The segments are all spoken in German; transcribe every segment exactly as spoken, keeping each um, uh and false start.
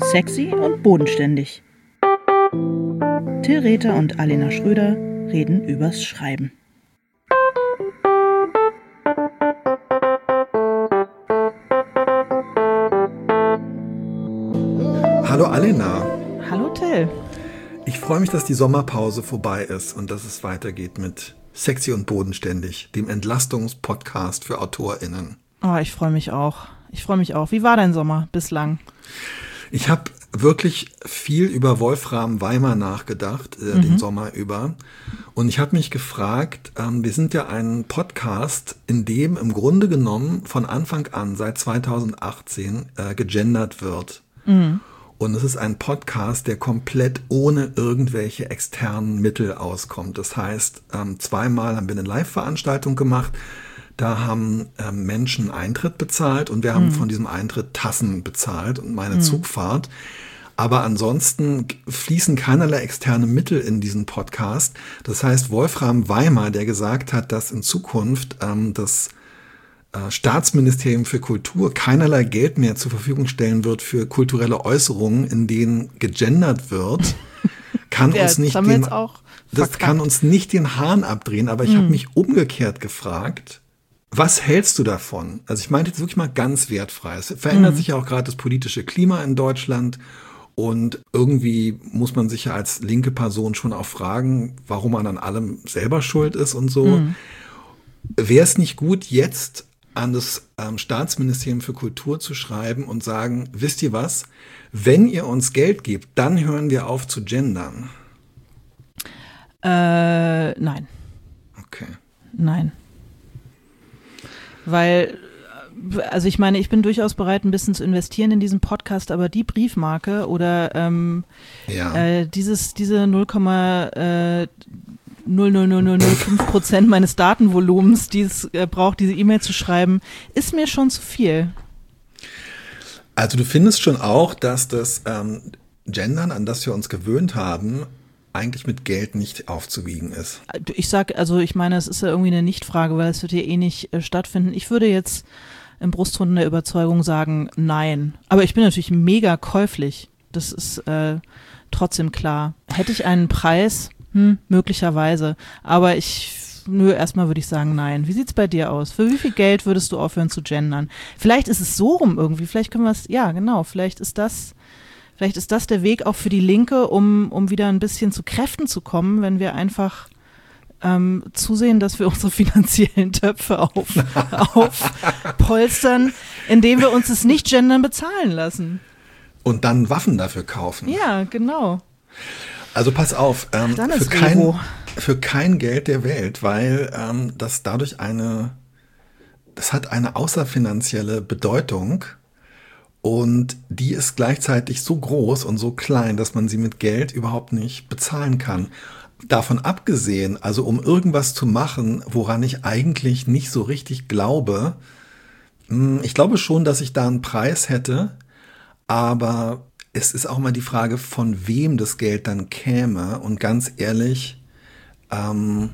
Sexy und bodenständig. Till Rether und Alena Schröder reden übers Schreiben. Hallo Alena. Hallo Till. Ich freue mich, dass die Sommerpause vorbei ist und dass es weitergeht mit Sexy und bodenständig, dem Entlastungspodcast für AutorInnen. Oh, ich freue mich auch. Ich freue mich auch. Wie war dein Sommer bislang? Ich habe wirklich viel über Wolfram Weimar nachgedacht, äh, mhm. den Sommer über. Und ich habe mich gefragt, ähm, wir sind ja ein Podcast, in dem im Grunde genommen von Anfang an, seit zweitausendachtzehn, äh, gegendert wird. Mhm. Und es ist ein Podcast, der komplett ohne irgendwelche externen Mittel auskommt. Das heißt, ähm, zweimal haben wir eine Live-Veranstaltung gemacht. Da haben ähm, Menschen Eintritt bezahlt und wir haben mhm. von diesem Eintritt Tassen bezahlt und meine mhm. Zugfahrt. Aber ansonsten fließen keinerlei externe Mittel in diesen Podcast. Das heißt, Wolfram Weimar, der gesagt hat, dass in Zukunft ähm, das Staatsministerium für Kultur keinerlei Geld mehr zur Verfügung stellen wird für kulturelle Äußerungen, in denen gegendert wird, kann ja, uns nicht das, den, auch das kann uns nicht den Hahn abdrehen. Aber ich mhm. habe mich umgekehrt gefragt, was hältst du davon? Also ich meinte jetzt wirklich mal ganz wertfrei. Es verändert mhm. sich ja auch gerade das politische Klima in Deutschland. Und irgendwie muss man sich ja als linke Person schon auch fragen, warum man an allem selber schuld ist und so. Mhm. Wäre es nicht gut, jetzt an das ähm, Staatsministerium für Kultur zu schreiben und sagen, wisst ihr was, wenn ihr uns Geld gebt, dann hören wir auf zu gendern? Äh, nein. Okay. Nein. Weil, also ich meine, ich bin durchaus bereit, ein bisschen zu investieren in diesen Podcast, aber die Briefmarke oder ähm, ja. äh, dieses, diese null Komma null null null null null fünf Prozent meines Datenvolumens, die es äh, braucht, diese E-Mail zu schreiben, ist mir schon zu viel. Also du findest schon auch, dass das ähm, Gendern, an das wir uns gewöhnt haben, eigentlich mit Geld nicht aufzuwiegen ist. Ich sag, also ich meine, es ist ja irgendwie eine Nichtfrage, weil es wird ja eh nicht äh, stattfinden. Ich würde jetzt im Brustton der Überzeugung sagen, nein. Aber ich bin natürlich mega käuflich. Das ist äh, trotzdem klar. Hätte ich einen Preis... Hm, möglicherweise. Aber ich, nö, erstmal würde ich sagen, nein. Wie sieht's bei dir aus? Für wie viel Geld würdest du aufhören zu gendern? Vielleicht ist es so rum irgendwie. Vielleicht können wir es, ja, genau. Vielleicht ist das, vielleicht ist das der Weg auch für die Linke, um, um wieder ein bisschen zu Kräften zu kommen, wenn wir einfach ähm, zusehen, dass wir unsere finanziellen Töpfe auf, aufpolstern, indem wir uns das Nicht-Gendern bezahlen lassen. Und dann Waffen dafür kaufen. Ja, genau. Also pass auf, ähm, für, kein, für kein Geld der Welt, weil ähm, das dadurch eine, das hat eine außerfinanzielle Bedeutung und die ist gleichzeitig so groß und so klein, dass man sie mit Geld überhaupt nicht bezahlen kann. Davon abgesehen, also um irgendwas zu machen, woran ich eigentlich nicht so richtig glaube, mh, ich glaube schon, dass ich da einen Preis hätte, aber es ist auch mal die Frage, von wem das Geld dann käme. Und ganz ehrlich, ähm,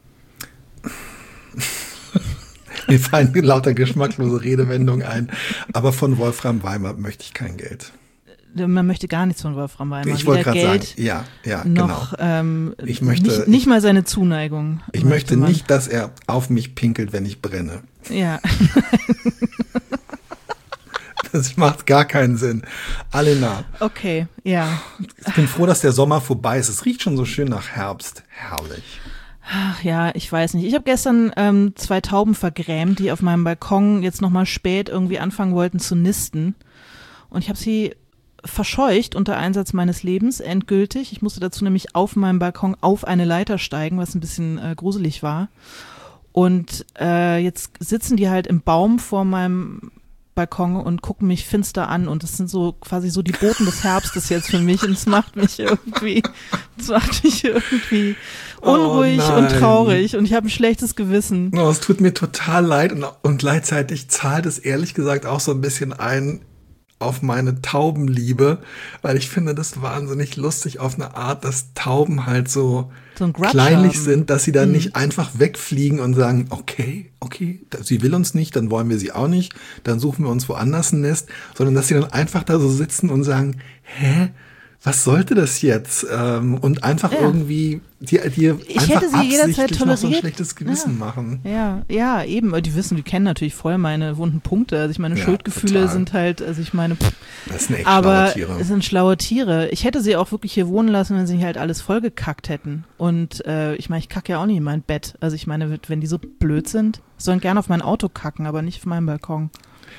mir fallen lauter geschmacklose Redewendungen ein. Aber von Wolfram Weimar möchte ich kein Geld. Man möchte gar nichts von Wolfram Weimar. Ich wollte gerade sagen, ja, ja, noch, genau. Ähm, ich möchte, nicht, nicht mal seine Zuneigung. Ich möchte man. nicht, dass er auf mich pinkelt, wenn ich brenne. Ja. Das macht gar keinen Sinn. Alena. Okay, ja. Ich bin froh, dass der Sommer vorbei ist. Es riecht schon so schön nach Herbst. Herrlich. Ach ja, ich weiß nicht. Ich habe gestern ähm, zwei Tauben vergrämt, die auf meinem Balkon jetzt nochmal spät irgendwie anfangen wollten zu nisten. Und ich habe sie verscheucht unter Einsatz meines Lebens, endgültig. Ich musste dazu nämlich auf meinem Balkon auf eine Leiter steigen, was ein bisschen äh, gruselig war. Und äh, jetzt sitzen die halt im Baum vor meinem Balkon und gucken mich finster an und das sind so quasi so die Boten des Herbstes jetzt für mich und es macht mich irgendwie, es macht mich irgendwie unruhig oh und traurig und ich habe ein schlechtes Gewissen. Oh, es tut mir total leid und, und gleichzeitig zahlt es ehrlich gesagt auch so ein bisschen ein auf meine Taubenliebe, weil ich finde das wahnsinnig lustig auf eine Art, dass Tauben halt so, so ein Grudge kleinlich haben. sind, dass sie dann Mhm. nicht einfach wegfliegen und sagen, okay, okay, da- sie will uns nicht, dann wollen wir sie auch nicht, dann suchen wir uns woanders ein Nest, sondern dass sie dann einfach da so sitzen und sagen, hä, was sollte das jetzt? Ähm, und einfach Ja. irgendwie die, die Ich einfach hätte sie jederzeit absichtlich noch so ein toleriert. schlechtes Gewissen Ja. machen. Ja, ja, eben. Die wissen, die kennen natürlich voll meine wunden Punkte. Also ich meine, Ja, Schuldgefühle total. sind halt, also ich meine, pff, Das sind echt aber schlaue Tiere. es sind schlaue Tiere. Ich hätte sie auch wirklich hier wohnen lassen, wenn sie halt alles vollgekackt hätten. Und äh, ich meine, ich kacke ja auch nicht in mein Bett. Also ich meine, wenn die so blöd sind, sollen gerne auf mein Auto kacken, aber nicht auf meinem Balkon.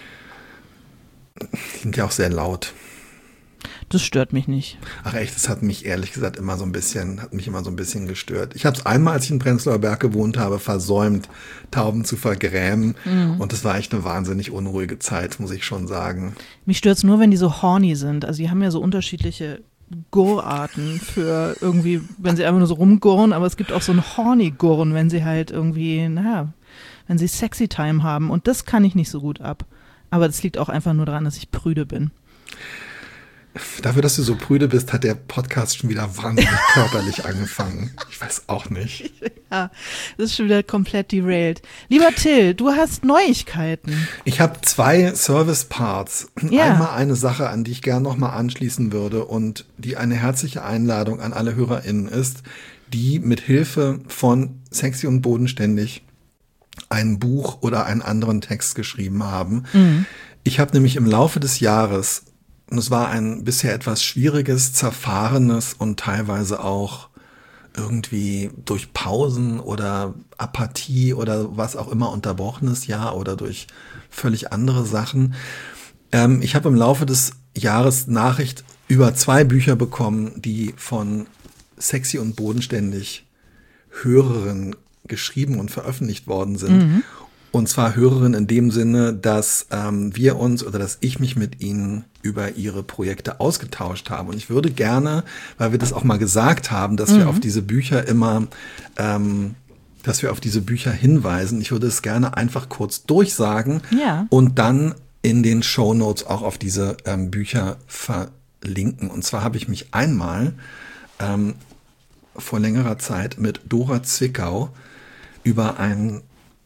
Die sind ja auch sehr laut. Das stört mich nicht. Ach echt, das hat mich ehrlich gesagt immer so ein bisschen, hat mich immer so ein bisschen gestört. Ich habe es einmal, als ich in Prenzlauer Berg gewohnt habe, versäumt, Tauben zu vergrämen. Mhm. Und das war echt eine wahnsinnig unruhige Zeit, muss ich schon sagen. Mich stört's nur, wenn die so horny sind. Also die haben ja so unterschiedliche Gurrarten für irgendwie, wenn sie einfach nur so rumgurren, aber es gibt auch so ein horny Gurren, wenn sie halt irgendwie, naja, wenn sie Sexy Time haben. Und das kann ich nicht so gut ab. Aber das liegt auch einfach nur daran, dass ich prüde bin. Dafür, dass du so prüde bist, hat der Podcast schon wieder wahnsinnig körperlich angefangen. Ich weiß auch nicht. Ja, das ist schon wieder komplett derailed. Lieber Till, du hast Neuigkeiten. Ich habe zwei Service-Parts. Ja. Einmal eine Sache, an die ich gern nochmal anschließen würde und die eine herzliche Einladung an alle HörerInnen ist, die mit Hilfe von Sexy und Bodenständig ein Buch oder einen anderen Text geschrieben haben. Mhm. Ich habe nämlich im Laufe des Jahres, und es war ein bisher etwas schwieriges, zerfahrenes und teilweise auch irgendwie durch Pausen oder Apathie oder was auch immer unterbrochenes Jahr oder durch völlig andere Sachen. Ähm, ich habe im Laufe des Jahres Nachricht über zwei Bücher bekommen, die von Sexy und Bodenständig Hörerinnen geschrieben und veröffentlicht worden sind. Mhm. Und zwar Hörerinnen in dem Sinne, dass ähm, wir uns oder dass ich mich mit ihnen über ihre Projekte ausgetauscht habe. Und ich würde gerne, weil wir das auch mal gesagt haben, dass mhm. wir auf diese Bücher immer, ähm, dass wir auf diese Bücher hinweisen. Ich würde es gerne einfach kurz durchsagen ja. und dann in den Shownotes auch auf diese ähm, Bücher verlinken. Und zwar habe ich mich einmal ähm, vor längerer Zeit mit Dora Zwickau über ein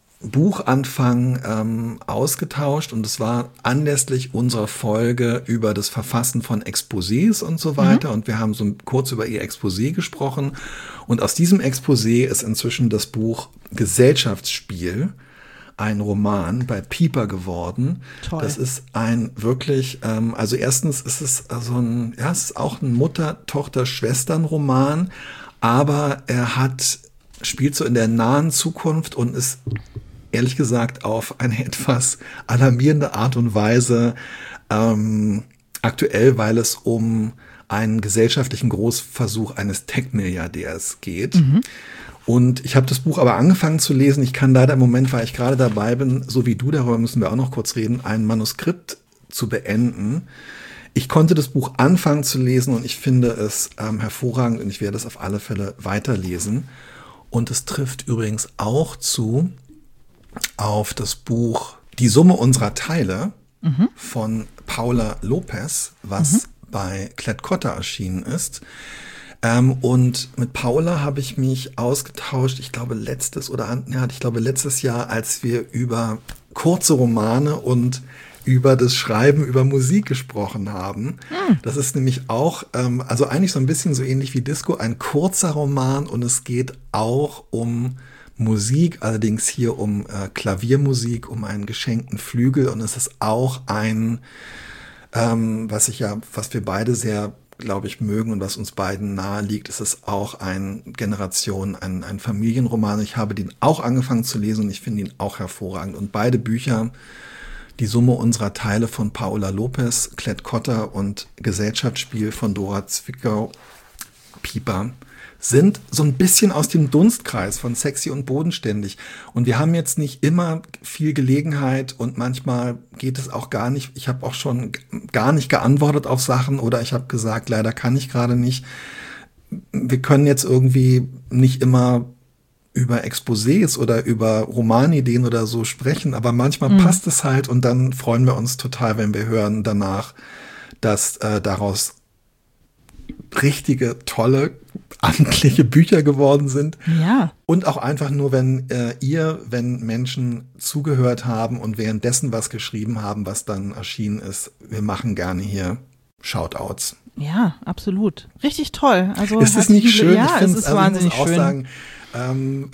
Buchanfang ähm, ausgetauscht und es war anlässlich unserer Folge über das Verfassen von Exposés und so weiter mhm. und wir haben so kurz über ihr Exposé gesprochen und aus diesem Exposé ist inzwischen das Buch Gesellschaftsspiel, ein Roman bei Piper geworden. Toll. Das ist ein wirklich, ähm, also erstens ist es so ein, ja, es ist auch ein Mutter-Tochter-Schwestern-Roman, aber er hat, spielt so in der nahen Zukunft und ist ehrlich gesagt auf eine etwas alarmierende Art und Weise ähm, aktuell, weil es um einen gesellschaftlichen Großversuch eines Tech-Milliardärs geht. Mhm. Und ich habe das Buch aber angefangen zu lesen. Ich kann leider im Moment, weil ich gerade dabei bin, so wie du, darüber müssen wir auch noch kurz reden, ein Manuskript zu beenden. Ich konnte das Buch anfangen zu lesen und ich finde es ähm, hervorragend und ich werde es auf alle Fälle weiterlesen. Und es trifft übrigens auch zu auf das Buch Die Summe unserer Teile mhm. von Paula Lopez, was mhm. bei Klett-Cotta erschienen ist. Ähm, und mit Paula habe ich mich ausgetauscht, ich glaube letztes oder ja, ich glaube letztes Jahr, als wir über kurze Romane und über das Schreiben über Musik gesprochen haben. Mhm. Das ist nämlich auch, ähm, also eigentlich so ein bisschen so ähnlich wie Disco, ein kurzer Roman und es geht auch um Musik, allerdings hier um äh, Klaviermusik, um einen geschenkten Flügel und es ist auch ein, ähm, was ich ja, was wir beide sehr, glaube ich, mögen und was uns beiden nahe liegt, ist es auch ein Generation, ein, ein Familienroman. Ich habe den auch angefangen zu lesen und ich finde ihn auch hervorragend und beide Bücher, Die Summe unserer Teile von Paula Lopez, Klett-Cotta und Gesellschaftsspiel von Dora Zwickau, Piper, sind so ein bisschen aus dem Dunstkreis von Sexy und Bodenständig. Und wir haben jetzt nicht immer viel Gelegenheit und manchmal geht es auch gar nicht. Ich habe auch schon gar nicht geantwortet auf Sachen oder ich habe gesagt, leider kann ich gerade nicht. Wir können jetzt irgendwie nicht immer über Exposés oder über Romanideen oder so sprechen, aber manchmal mhm. passt es halt und dann freuen wir uns total, wenn wir hören danach, dass äh, daraus richtige, tolle, amtliche Bücher geworden sind. Ja. Und auch einfach nur, wenn äh, ihr, wenn Menschen zugehört haben und währenddessen was geschrieben haben, was dann erschienen ist, wir machen gerne hier Shoutouts. Ja, absolut. Richtig toll. Also ist es nicht schön? Ja, ich es ist also wahnsinnig ich muss auch schön. Sagen, ähm,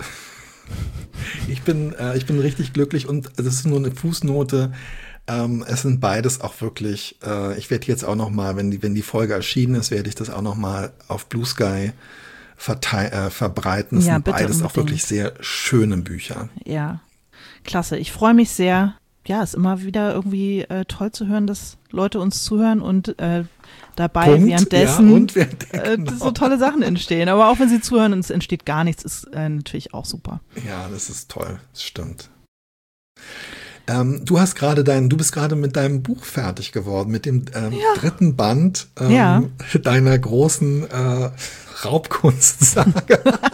ich bin, äh, ich bin richtig glücklich und das ist nur eine Fußnote. Ähm, es sind beides auch wirklich, äh, ich werde jetzt auch noch mal, wenn die, wenn die Folge erschienen ist, werde ich das auch noch mal auf Blue Sky vertei- äh, verbreiten. Es ja, sind bitte beides unbedingt. auch wirklich sehr schöne Bücher. Ja, klasse. Ich freue mich sehr. Ja, ist immer wieder irgendwie äh, toll zu hören, dass Leute uns zuhören und äh, dabei Punkt, währenddessen ja, und während, äh, genau. so tolle Sachen entstehen. Aber auch wenn sie zuhören und es entsteht gar nichts, ist äh, natürlich auch super. Ja, das ist toll. Das stimmt. Ähm, du hast gerade dein, du bist gerade mit deinem Buch fertig geworden, mit dem ähm, Ja. dritten Band ähm, Ja. deiner großen äh, Raubkunstsaga.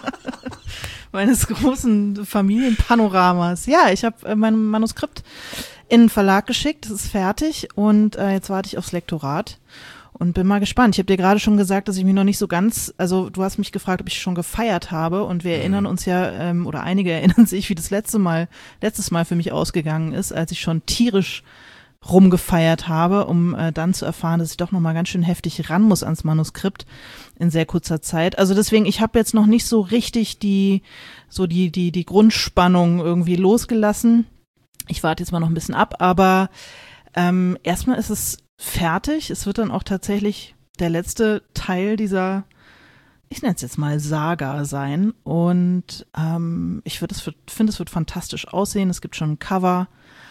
Meines großen Familienpanoramas. Ja, ich habe äh, mein Manuskript in den Verlag geschickt, es ist fertig und äh, jetzt warte ich aufs Lektorat und bin mal gespannt. Ich habe dir gerade schon gesagt, dass ich mich noch nicht so ganz, also du hast mich gefragt, ob ich schon gefeiert habe und wir Mhm. erinnern uns ja, ähm, oder einige erinnern sich, wie das letzte Mal, letztes Mal für mich ausgegangen ist, als ich schon tierisch rumgefeiert habe, um äh, dann zu erfahren, dass ich doch nochmal ganz schön heftig ran muss ans Manuskript in sehr kurzer Zeit. Also deswegen, ich habe jetzt noch nicht so richtig die, so die, die, die Grundspannung irgendwie losgelassen. Ich warte jetzt mal noch ein bisschen ab, aber ähm, erstmal ist es fertig. Es wird dann auch tatsächlich der letzte Teil dieser, ich nenne es jetzt mal Saga sein. Und ähm, ich finde, es wird, finde, es wird fantastisch aussehen. Es gibt schon ein Cover.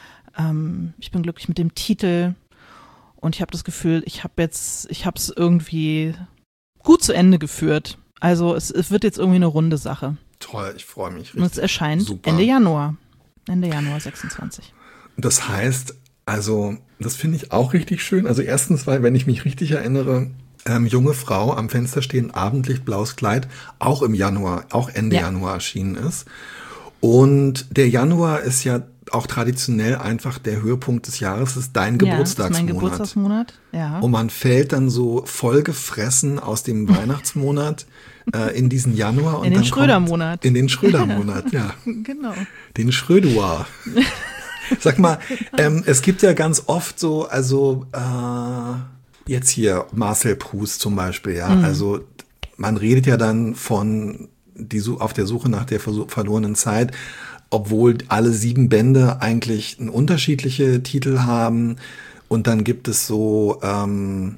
Ähm, ich bin glücklich mit dem Titel und ich habe das Gefühl, ich habe jetzt, ich habe es irgendwie gut zu Ende geführt. Also es, es wird jetzt irgendwie eine runde Sache. Toll, ich freue mich richtig. Und es erscheint Super. Ende Januar. Ende Januar sechsundzwanzig. Das heißt, also, das finde ich auch richtig schön. Also erstens, weil, wenn ich mich richtig erinnere, ähm, junge Frau am Fenster stehen, Abendlicht, blaues Kleid, auch im Januar, auch Ende Ja. Januar erschienen ist. Und der Januar ist ja auch traditionell einfach der Höhepunkt des Jahres, ist dein Ja, das ist mein Geburtstagsmonat. Geburtstagsmonat. Ja. Und man fällt dann so vollgefressen aus dem Weihnachtsmonat äh, in diesen Januar. Und In den dann Schröder-Monat. kommt- In den Schröder-Monat, ja. Genau. Den Schröduar. Sag mal, ähm, es gibt ja ganz oft so, also äh, jetzt hier Marcel Proust zum Beispiel, ja. Mhm. Also man redet ja dann von die Su- auf der Suche nach der versu- verlorenen Zeit, obwohl alle sieben Bände eigentlich ein unterschiedliche Titel haben. Und dann gibt es so, ähm,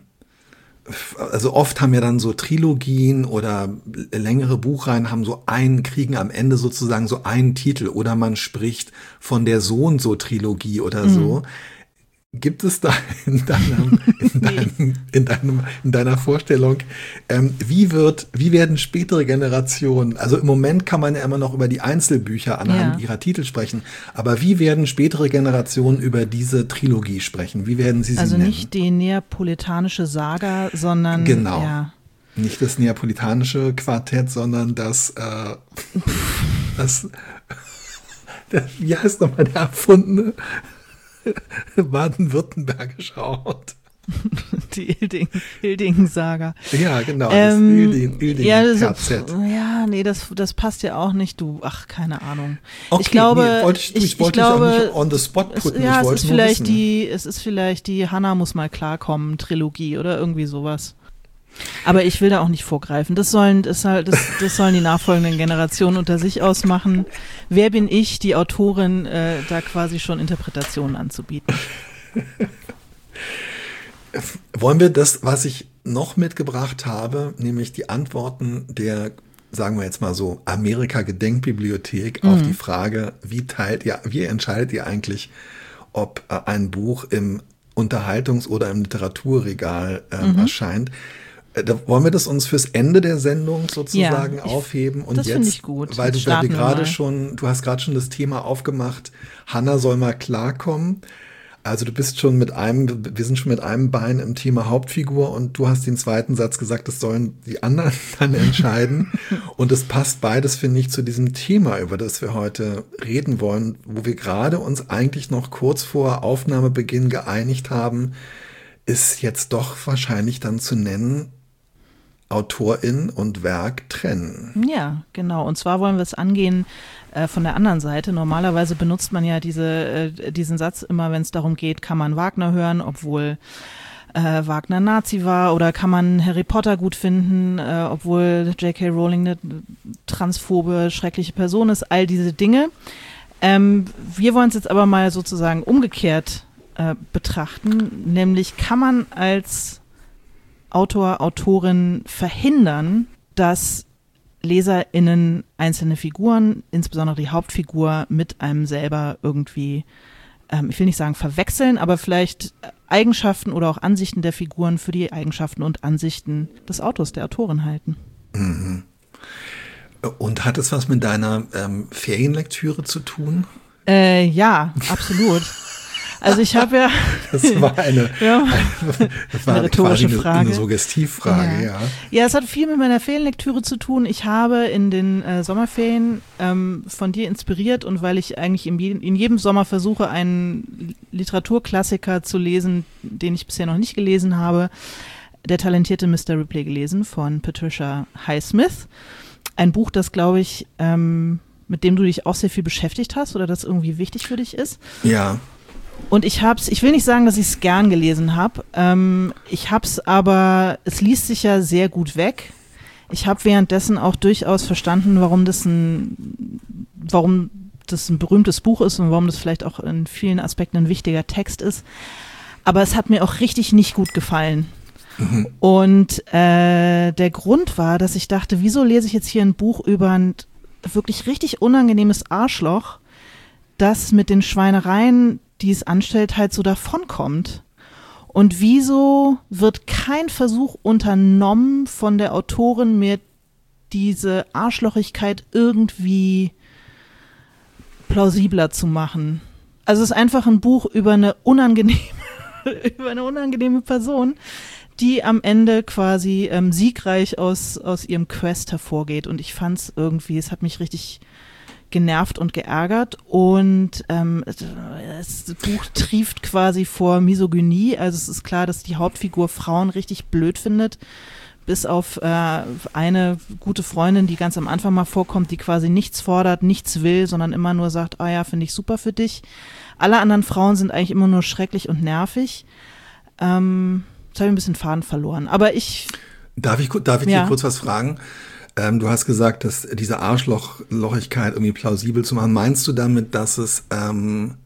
also oft haben ja dann so Trilogien oder längere Buchreihen haben so einen, kriegen am Ende sozusagen so einen Titel oder man spricht von der so und so Trilogie oder so. Gibt es da in deinem, in deinem, in deinem, in deiner Vorstellung, ähm, wie wird, wie werden spätere Generationen, also im Moment kann man ja immer noch über die Einzelbücher anhand Ja. ihrer Titel sprechen, aber wie werden spätere Generationen über diese Trilogie sprechen? Wie werden sie sie Also nennen? nicht die neapolitanische Saga, sondern Genau. ja. Nicht das neapolitanische Quartett, sondern das, äh, das, das, wie heißt nochmal der erfundene baden-württembergische Ort? Die Hilding, Hilding-Saga. Ja, genau, Ähm, das Ilding, Ilding ja, das, K Z. ja, nee, das, das passt ja auch nicht, du. Ach, keine Ahnung. Okay, ich glaube, nee, wollte ich, du, ich, ich, wollte ich dich glaube, auch nicht on the spot es, putten, ja, ich es wollte ist nur vielleicht wissen. die, es ist vielleicht die Hannah muss mal klarkommen Trilogie oder irgendwie sowas. Aber ich will da auch nicht vorgreifen. Das sollen, das, halt- das, das sollen die nachfolgenden Generationen unter sich ausmachen. Wer bin ich, die Autorin, äh, da quasi schon Interpretationen anzubieten? Wollen wir das, was ich noch mitgebracht habe, nämlich die Antworten der, sagen wir jetzt mal so, Amerika-Gedenkbibliothek auf die Frage, wie teilt ihr, wie entscheidet ihr eigentlich, ob äh, ein Buch im Unterhaltungs- oder im Literaturregal ähm, erscheint? Äh, Da wollen wir das uns fürs Ende der Sendung sozusagen Ja, ich- aufheben und das jetzt, finde ich gut. weil du Jetzt weil wir starten wir gerade mal. schon, du hast gerade schon das Thema aufgemacht, Hannah soll mal klarkommen. Also du bist schon mit einem, wir sind schon mit einem Bein im Thema Hauptfigur und du hast den zweiten Satz gesagt, das sollen die anderen dann entscheiden. Und es passt beides, finde ich, zu diesem Thema, über das wir heute reden wollen, wo wir gerade uns eigentlich noch kurz vor Aufnahmebeginn geeinigt haben, ist jetzt doch wahrscheinlich dann zu nennen, Autorin und Werk trennen. Ja, genau. Und zwar wollen wir es angehen äh, von der anderen Seite. Normalerweise benutzt man ja diese, äh, diesen Satz immer, wenn es darum geht, kann man Wagner hören, obwohl äh, Wagner Nazi war, oder kann man Harry Potter gut finden, äh, obwohl J K Rowling eine transphobe, schreckliche Person ist, all diese Dinge. Ähm, wir wollen es jetzt aber mal sozusagen umgekehrt äh, betrachten, nämlich kann man als Autor, Autorin verhindern, dass LeserInnen einzelne Figuren, insbesondere die Hauptfigur, mit einem selber irgendwie, ähm, ich will nicht sagen verwechseln, aber vielleicht Eigenschaften oder auch Ansichten der Figuren für die Eigenschaften und Ansichten des Autors, der Autorin halten. Mhm. Und hat es was mit deiner ähm, Ferienlektüre zu tun? Äh, ja, absolut. Also ich habe ja... Das war eine, ja, eine, das war eine rhetorische quasi Frage. Eine, eine Suggestivfrage, ja. ja. Ja, es hat viel mit meiner Ferienlektüre zu tun. Ich habe in den äh, Sommerferien ähm, von dir inspiriert, und weil ich eigentlich in, je- in jedem Sommer versuche, einen Literaturklassiker zu lesen, den ich bisher noch nicht gelesen habe, Der talentierte Mister Ripley gelesen von Patricia Highsmith. Ein Buch, das, glaube ich, ähm, mit dem du dich auch sehr viel beschäftigt hast oder das irgendwie wichtig für dich ist. Ja. Und ich hab's, ich will nicht sagen, dass ich es gern gelesen habe. Ähm, ich hab's aber, es liest sich ja sehr gut weg. Ich habe währenddessen auch durchaus verstanden, warum das ein, warum das ein berühmtes Buch ist und warum das vielleicht auch in vielen Aspekten ein wichtiger Text ist. Aber es hat mir auch richtig nicht gut gefallen. Mhm. Und äh, der Grund war, dass ich dachte, wieso lese ich jetzt hier ein Buch über ein wirklich richtig unangenehmes Arschloch, das mit den Schweinereien, die es anstellt, halt so davonkommt. Und wieso wird kein Versuch unternommen von der Autorin, mir diese Arschlochigkeit irgendwie plausibler zu machen? Also es ist einfach ein Buch über eine unangenehme, über eine unangenehme Person, die am Ende quasi ähm, siegreich aus, aus ihrem Quest hervorgeht. Und ich fand es irgendwie, es hat mich richtig genervt und geärgert, und ähm, das Buch trieft quasi vor Misogynie. Also es ist klar, dass die Hauptfigur Frauen richtig blöd findet, bis auf äh, eine gute Freundin, die ganz am Anfang mal vorkommt, die quasi nichts fordert, nichts will, sondern immer nur sagt, ah ja, finde ich super für dich. Alle anderen Frauen sind eigentlich immer nur schrecklich und nervig. Ähm, jetzt habe ich ein bisschen Faden verloren, aber ich... Darf ich, darf ich ja. dir kurz was fragen? Ähm, du hast gesagt, dass diese Arschlochigkeit irgendwie plausibel zu machen. Meinst du damit, dass es ähm,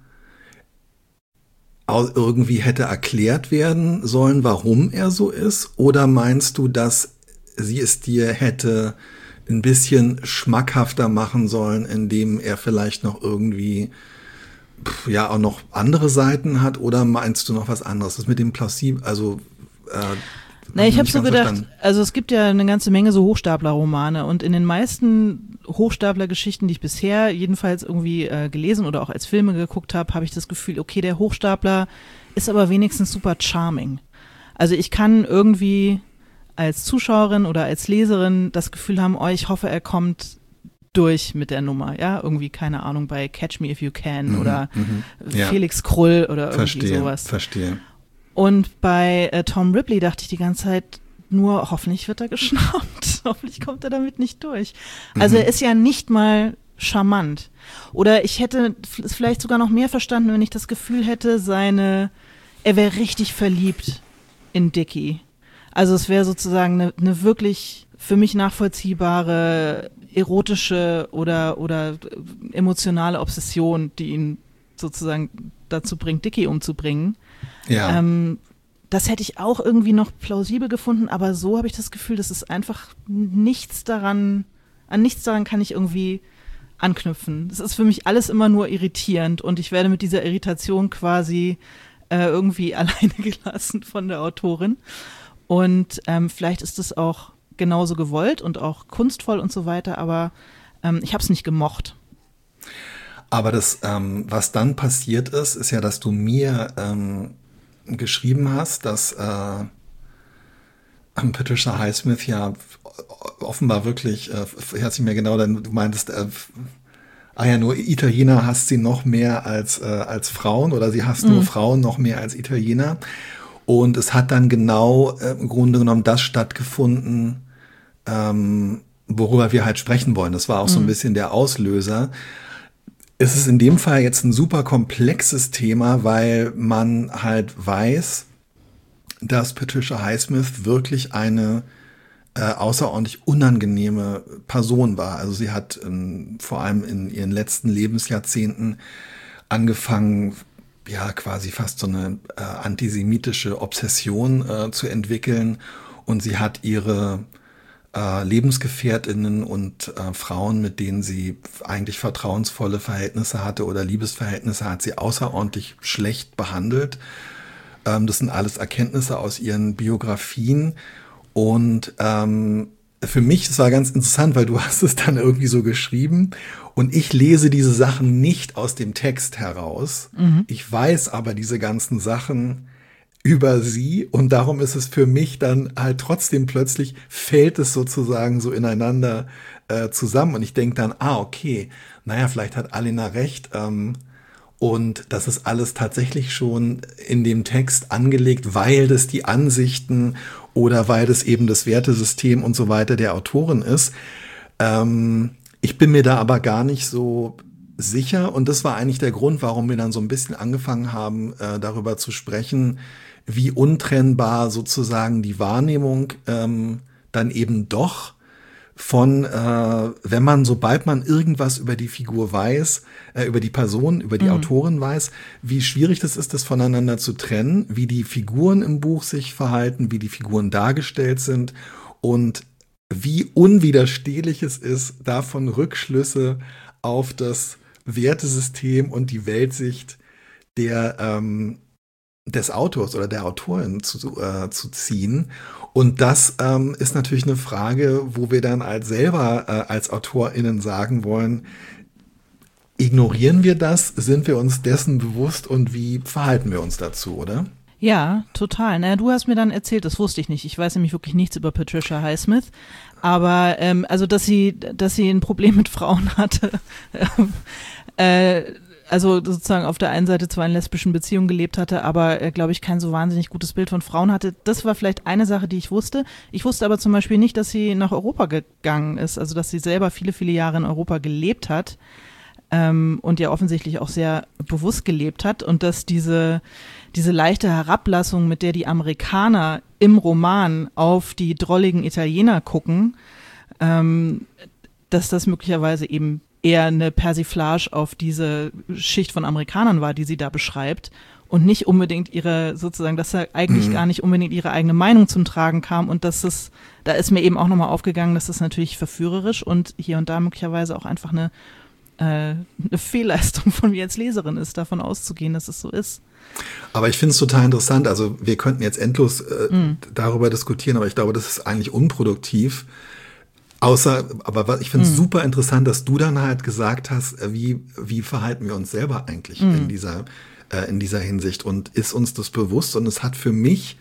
irgendwie hätte erklärt werden sollen, warum er so ist? Oder meinst du, dass sie es dir hätte ein bisschen schmackhafter machen sollen, indem er vielleicht noch irgendwie pff, ja auch noch andere Seiten hat? Oder meinst du noch was anderes? Das mit dem plausibel, also äh, Na, ich habe so gedacht, verstanden. Also es gibt ja eine ganze Menge so Hochstapler-Romane, und in den meisten Hochstapler-Geschichten, die ich bisher jedenfalls irgendwie äh, gelesen oder auch als Filme geguckt habe, habe ich das Gefühl, okay, der Hochstapler ist aber wenigstens super charming. Also ich kann irgendwie als Zuschauerin oder als Leserin das Gefühl haben, oh, ich hoffe, er kommt durch mit der Nummer, ja, irgendwie, keine Ahnung, bei Catch Me If You Can Mhm, oder mhm. Ja. Felix Krull oder irgendwie Verstehe, sowas. verstehe. Und bei äh, Tom Ripley dachte ich die ganze Zeit nur, hoffentlich wird er geschnappt. Hoffentlich kommt er damit nicht durch. Also Mhm. er ist ja nicht mal charmant. Oder ich hätte es vielleicht sogar noch mehr verstanden, wenn ich das Gefühl hätte, seine, er wäre richtig verliebt in Dickie. Also es wäre sozusagen eine, eine wirklich für mich nachvollziehbare erotische oder, oder emotionale Obsession, die ihn sozusagen dazu bringt, Dickie umzubringen. Ja. Ähm, das hätte ich auch irgendwie noch plausibel gefunden, aber so habe ich das Gefühl, dass es einfach nichts daran, an nichts daran kann ich irgendwie anknüpfen. Das ist für mich alles immer nur irritierend, und ich werde mit dieser Irritation quasi äh, irgendwie alleine gelassen von der Autorin. Und ähm, vielleicht ist es auch genauso gewollt und auch kunstvoll und so weiter, aber ähm, ich habe es nicht gemocht. Aber das, ähm, was dann passiert ist, ist ja, dass du mir ähm, geschrieben hast, dass äh, Patricia Highsmith ja offenbar wirklich, äh, ich weiß nicht mehr genau, denn du meintest, äh, ah ja, nur Italiener hasst sie noch mehr als, äh, als Frauen oder sie hasst mhm. nur Frauen noch mehr als Italiener. Und es hat dann genau äh, im Grunde genommen das stattgefunden, ähm, worüber wir halt sprechen wollen. Das war auch mhm. so ein bisschen der Auslöser. Es ist in dem Fall jetzt ein super komplexes Thema, weil man halt weiß, dass Patricia Highsmith wirklich eine äh, außerordentlich unangenehme Person war. Also sie hat ähm, vor allem in ihren letzten Lebensjahrzehnten angefangen, ja quasi fast so eine äh, antisemitische Obsession äh, zu entwickeln. Und sie hat ihre äh, Lebensgefährtinnen und äh, Frauen, mit denen sie eigentlich vertrauensvolle Verhältnisse hatte oder Liebesverhältnisse, hat sie außerordentlich schlecht behandelt. Das sind alles Erkenntnisse aus ihren Biografien. Und ähm, für mich, das war ganz interessant, weil du hast es dann irgendwie so geschrieben und ich lese diese Sachen nicht aus dem Text heraus. Mhm. Ich weiß aber diese ganzen Sachen über sie und darum ist es für mich dann halt trotzdem plötzlich, fällt es sozusagen so ineinander äh, zusammen. Und ich denke dann, ah, okay, naja, vielleicht hat Alena recht, ähm, und das ist alles tatsächlich schon in dem Text angelegt, weil das die Ansichten oder weil das eben das Wertesystem und so weiter der Autorin ist. Ähm, ich bin mir da aber gar nicht so sicher. Und das war eigentlich der Grund, warum wir dann so ein bisschen angefangen haben, äh, darüber zu sprechen, wie untrennbar sozusagen die Wahrnehmung ähm, dann eben doch von, äh, wenn man, sobald man irgendwas über die Figur weiß, äh, über die Person, über die mhm. Autorin weiß, wie schwierig das ist, das voneinander zu trennen, wie die Figuren im Buch sich verhalten, wie die Figuren dargestellt sind und wie unwiderstehlich es ist, davon Rückschlüsse auf das Wertesystem und die Weltsicht der ähm, des Autors oder der Autorin zu, äh, zu ziehen. Und das ähm, ist natürlich eine Frage, wo wir dann als selber äh, als AutorInnen sagen wollen, ignorieren wir das? Sind wir uns dessen bewusst und wie verhalten wir uns dazu, oder? Ja, total. Naja, du hast mir dann erzählt, das wusste ich nicht. Ich weiß nämlich wirklich nichts über Patricia Highsmith. Aber ähm, also, dass sie, dass sie ein Problem mit Frauen hatte, äh, also sozusagen auf der einen Seite zwar in lesbischen Beziehungen gelebt hatte, aber äh, glaube ich kein so wahnsinnig gutes Bild von Frauen hatte. Das war vielleicht eine Sache, die ich wusste. Ich wusste aber zum Beispiel nicht, dass sie nach Europa gegangen ist, also dass sie selber viele, viele Jahre in Europa gelebt hat ähm, und ja offensichtlich auch sehr bewusst gelebt hat und dass diese, diese leichte Herablassung, mit der die Amerikaner im Roman auf die drolligen Italiener gucken, ähm, dass das möglicherweise eben eher eine Persiflage auf diese Schicht von Amerikanern war, die sie da beschreibt und nicht unbedingt ihre, sozusagen, dass da eigentlich mhm. gar nicht unbedingt ihre eigene Meinung zum Tragen kam und dass es, da ist mir eben auch nochmal aufgegangen, dass das natürlich verführerisch und hier und da möglicherweise auch einfach eine, äh, eine Fehlleistung von mir als Leserin ist, davon auszugehen, dass es so ist. Aber ich finde es total interessant, also wir könnten jetzt endlos äh, mhm. darüber diskutieren, aber ich glaube, das ist eigentlich unproduktiv. Außer, aber ich finde es mhm. super interessant, dass du dann halt gesagt hast, wie, wie verhalten wir uns selber eigentlich mhm. in dieser, äh, in dieser Hinsicht und ist uns das bewusst? Und es hat für mich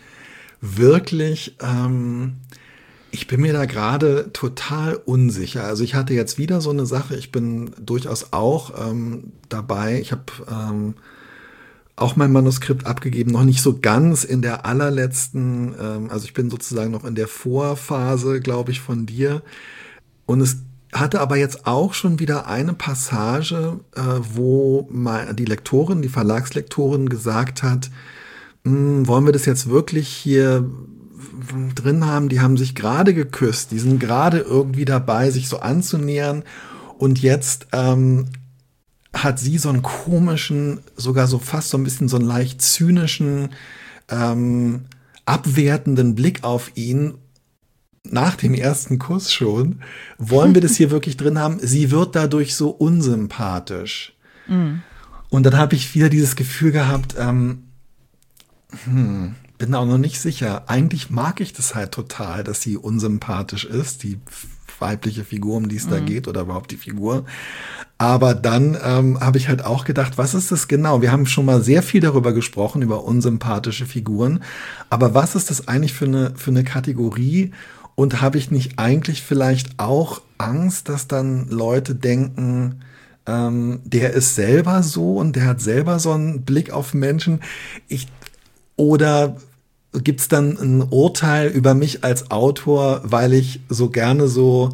wirklich, ähm, ich bin mir da gerade total unsicher. Also ich hatte jetzt wieder so eine Sache, ich bin durchaus auch ähm, dabei, ich habe ähm, auch mein Manuskript abgegeben, noch nicht so ganz in der allerletzten, ähm, also ich bin sozusagen noch in der Vorphase, glaube ich, von dir. Und es hatte aber jetzt auch schon wieder eine Passage, äh, wo mal die Lektorin, die Verlagslektorin gesagt hat, wollen wir das jetzt wirklich hier drin haben? Die haben sich gerade geküsst, die sind gerade irgendwie dabei, sich so anzunähern und jetzt ähm, hat sie so einen komischen, sogar so fast so ein bisschen so einen leicht zynischen, ähm, abwertenden Blick auf ihn nach dem ersten Kuss schon. Wollen wir das hier wirklich drin haben? Sie wird dadurch so unsympathisch. Mhm. Und dann habe ich wieder dieses Gefühl gehabt, ähm, hm, bin auch noch nicht sicher. Eigentlich mag ich das halt total, dass sie unsympathisch ist, die weibliche Figur, um die es mhm. da geht, oder überhaupt die Figur. Aber dann ähm, habe ich halt auch gedacht, was ist das genau? Wir haben schon mal sehr viel darüber gesprochen, über unsympathische Figuren. Aber was ist das eigentlich für eine, für eine Kategorie? Und habe ich nicht eigentlich vielleicht auch Angst, dass dann Leute denken, ähm, der ist selber so und der hat selber so einen Blick auf Menschen? Ich, oder gibt's dann ein Urteil über mich als Autor, weil ich so gerne so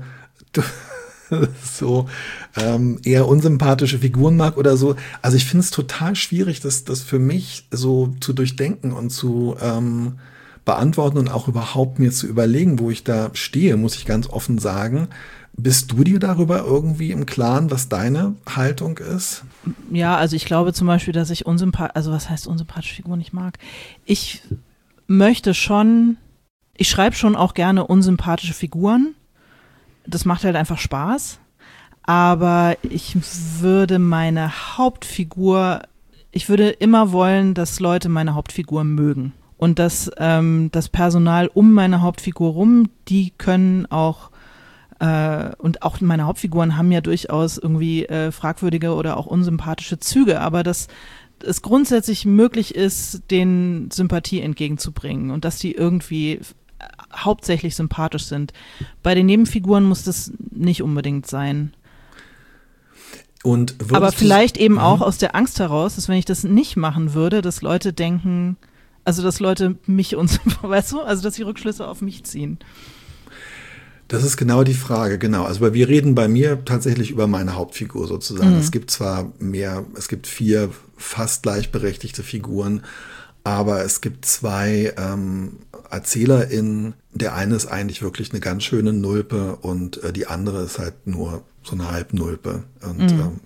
so ähm, eher unsympathische Figuren mag oder so. Also ich finde es total schwierig, das, das für mich so zu durchdenken und zu ähm, beantworten und auch überhaupt mir zu überlegen, wo ich da stehe, muss ich ganz offen sagen. Bist du dir darüber irgendwie im Klaren, was deine Haltung ist? Ja, also ich glaube zum Beispiel, dass ich unsympathisch, also was heißt unsympathische Figuren nicht mag? Ich möchte schon, ich schreibe schon auch gerne unsympathische Figuren. Das macht halt einfach Spaß, aber ich würde meine Hauptfigur, ich würde immer wollen, dass Leute meine Hauptfigur mögen und dass ähm, das Personal um meine Hauptfigur rum, die können auch äh, und auch meine Hauptfiguren haben ja durchaus irgendwie äh, fragwürdige oder auch unsympathische Züge, aber dass es grundsätzlich möglich ist, denen Sympathie entgegenzubringen und dass die irgendwie hauptsächlich sympathisch sind. Bei den Nebenfiguren muss das nicht unbedingt sein. Und aber vielleicht eben auch aus der Angst heraus, dass wenn ich das nicht machen würde, dass Leute denken, also dass Leute mich und weißt du, also dass sie Rückschlüsse auf mich ziehen. Das ist genau die Frage, genau. Also wir reden bei mir tatsächlich über meine Hauptfigur sozusagen. Mhm. Es gibt zwar mehr, es gibt vier fast gleichberechtigte Figuren, aber es gibt zwei ähm, ErzählerInnen. Der eine ist eigentlich wirklich eine ganz schöne Nulpe und äh, die andere ist halt nur so eine Halbnulpe. Und mhm. ähm,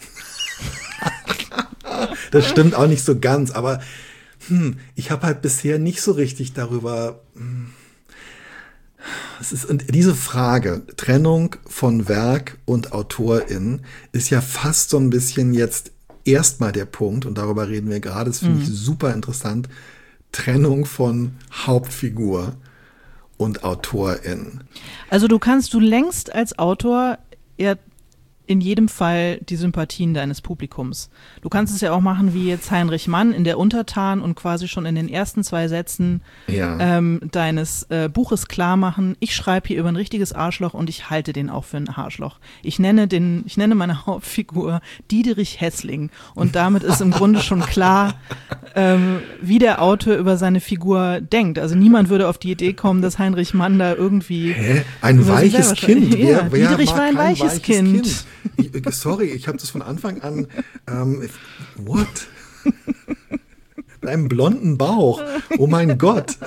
das stimmt auch nicht so ganz, aber hm, ich habe halt bisher nicht so richtig darüber. Hm, es ist, und diese Frage, Trennung von Werk und AutorIn, ist ja fast so ein bisschen jetzt erstmal der Punkt, und darüber reden wir gerade, das finde mhm. ich super interessant, Trennung von Hauptfigur und Autorin. Also du kannst, du lenkst als Autor ja in jedem Fall die Sympathien deines Publikums. Du kannst es ja auch machen wie jetzt Heinrich Mann in der Untertan und quasi schon in den ersten zwei Sätzen ja. ähm, deines äh, Buches klar machen, ich schreibe hier über ein richtiges Arschloch und ich halte den auch für ein Arschloch. Ich nenne den, ich nenne meine Hauptfigur Diederich Hässling und damit ist im Grunde schon klar, ähm, wie der Autor über seine Figur denkt. Also niemand würde auf die Idee kommen, dass Heinrich Mann da irgendwie Hä? Ein weiches Kind. Ja, wer, wer Diederich war ein weiches, weiches Kind. kind. Ich, sorry, ich habe das von Anfang an, ähm, what? Mit einem blonden Bauch. Oh mein Gott.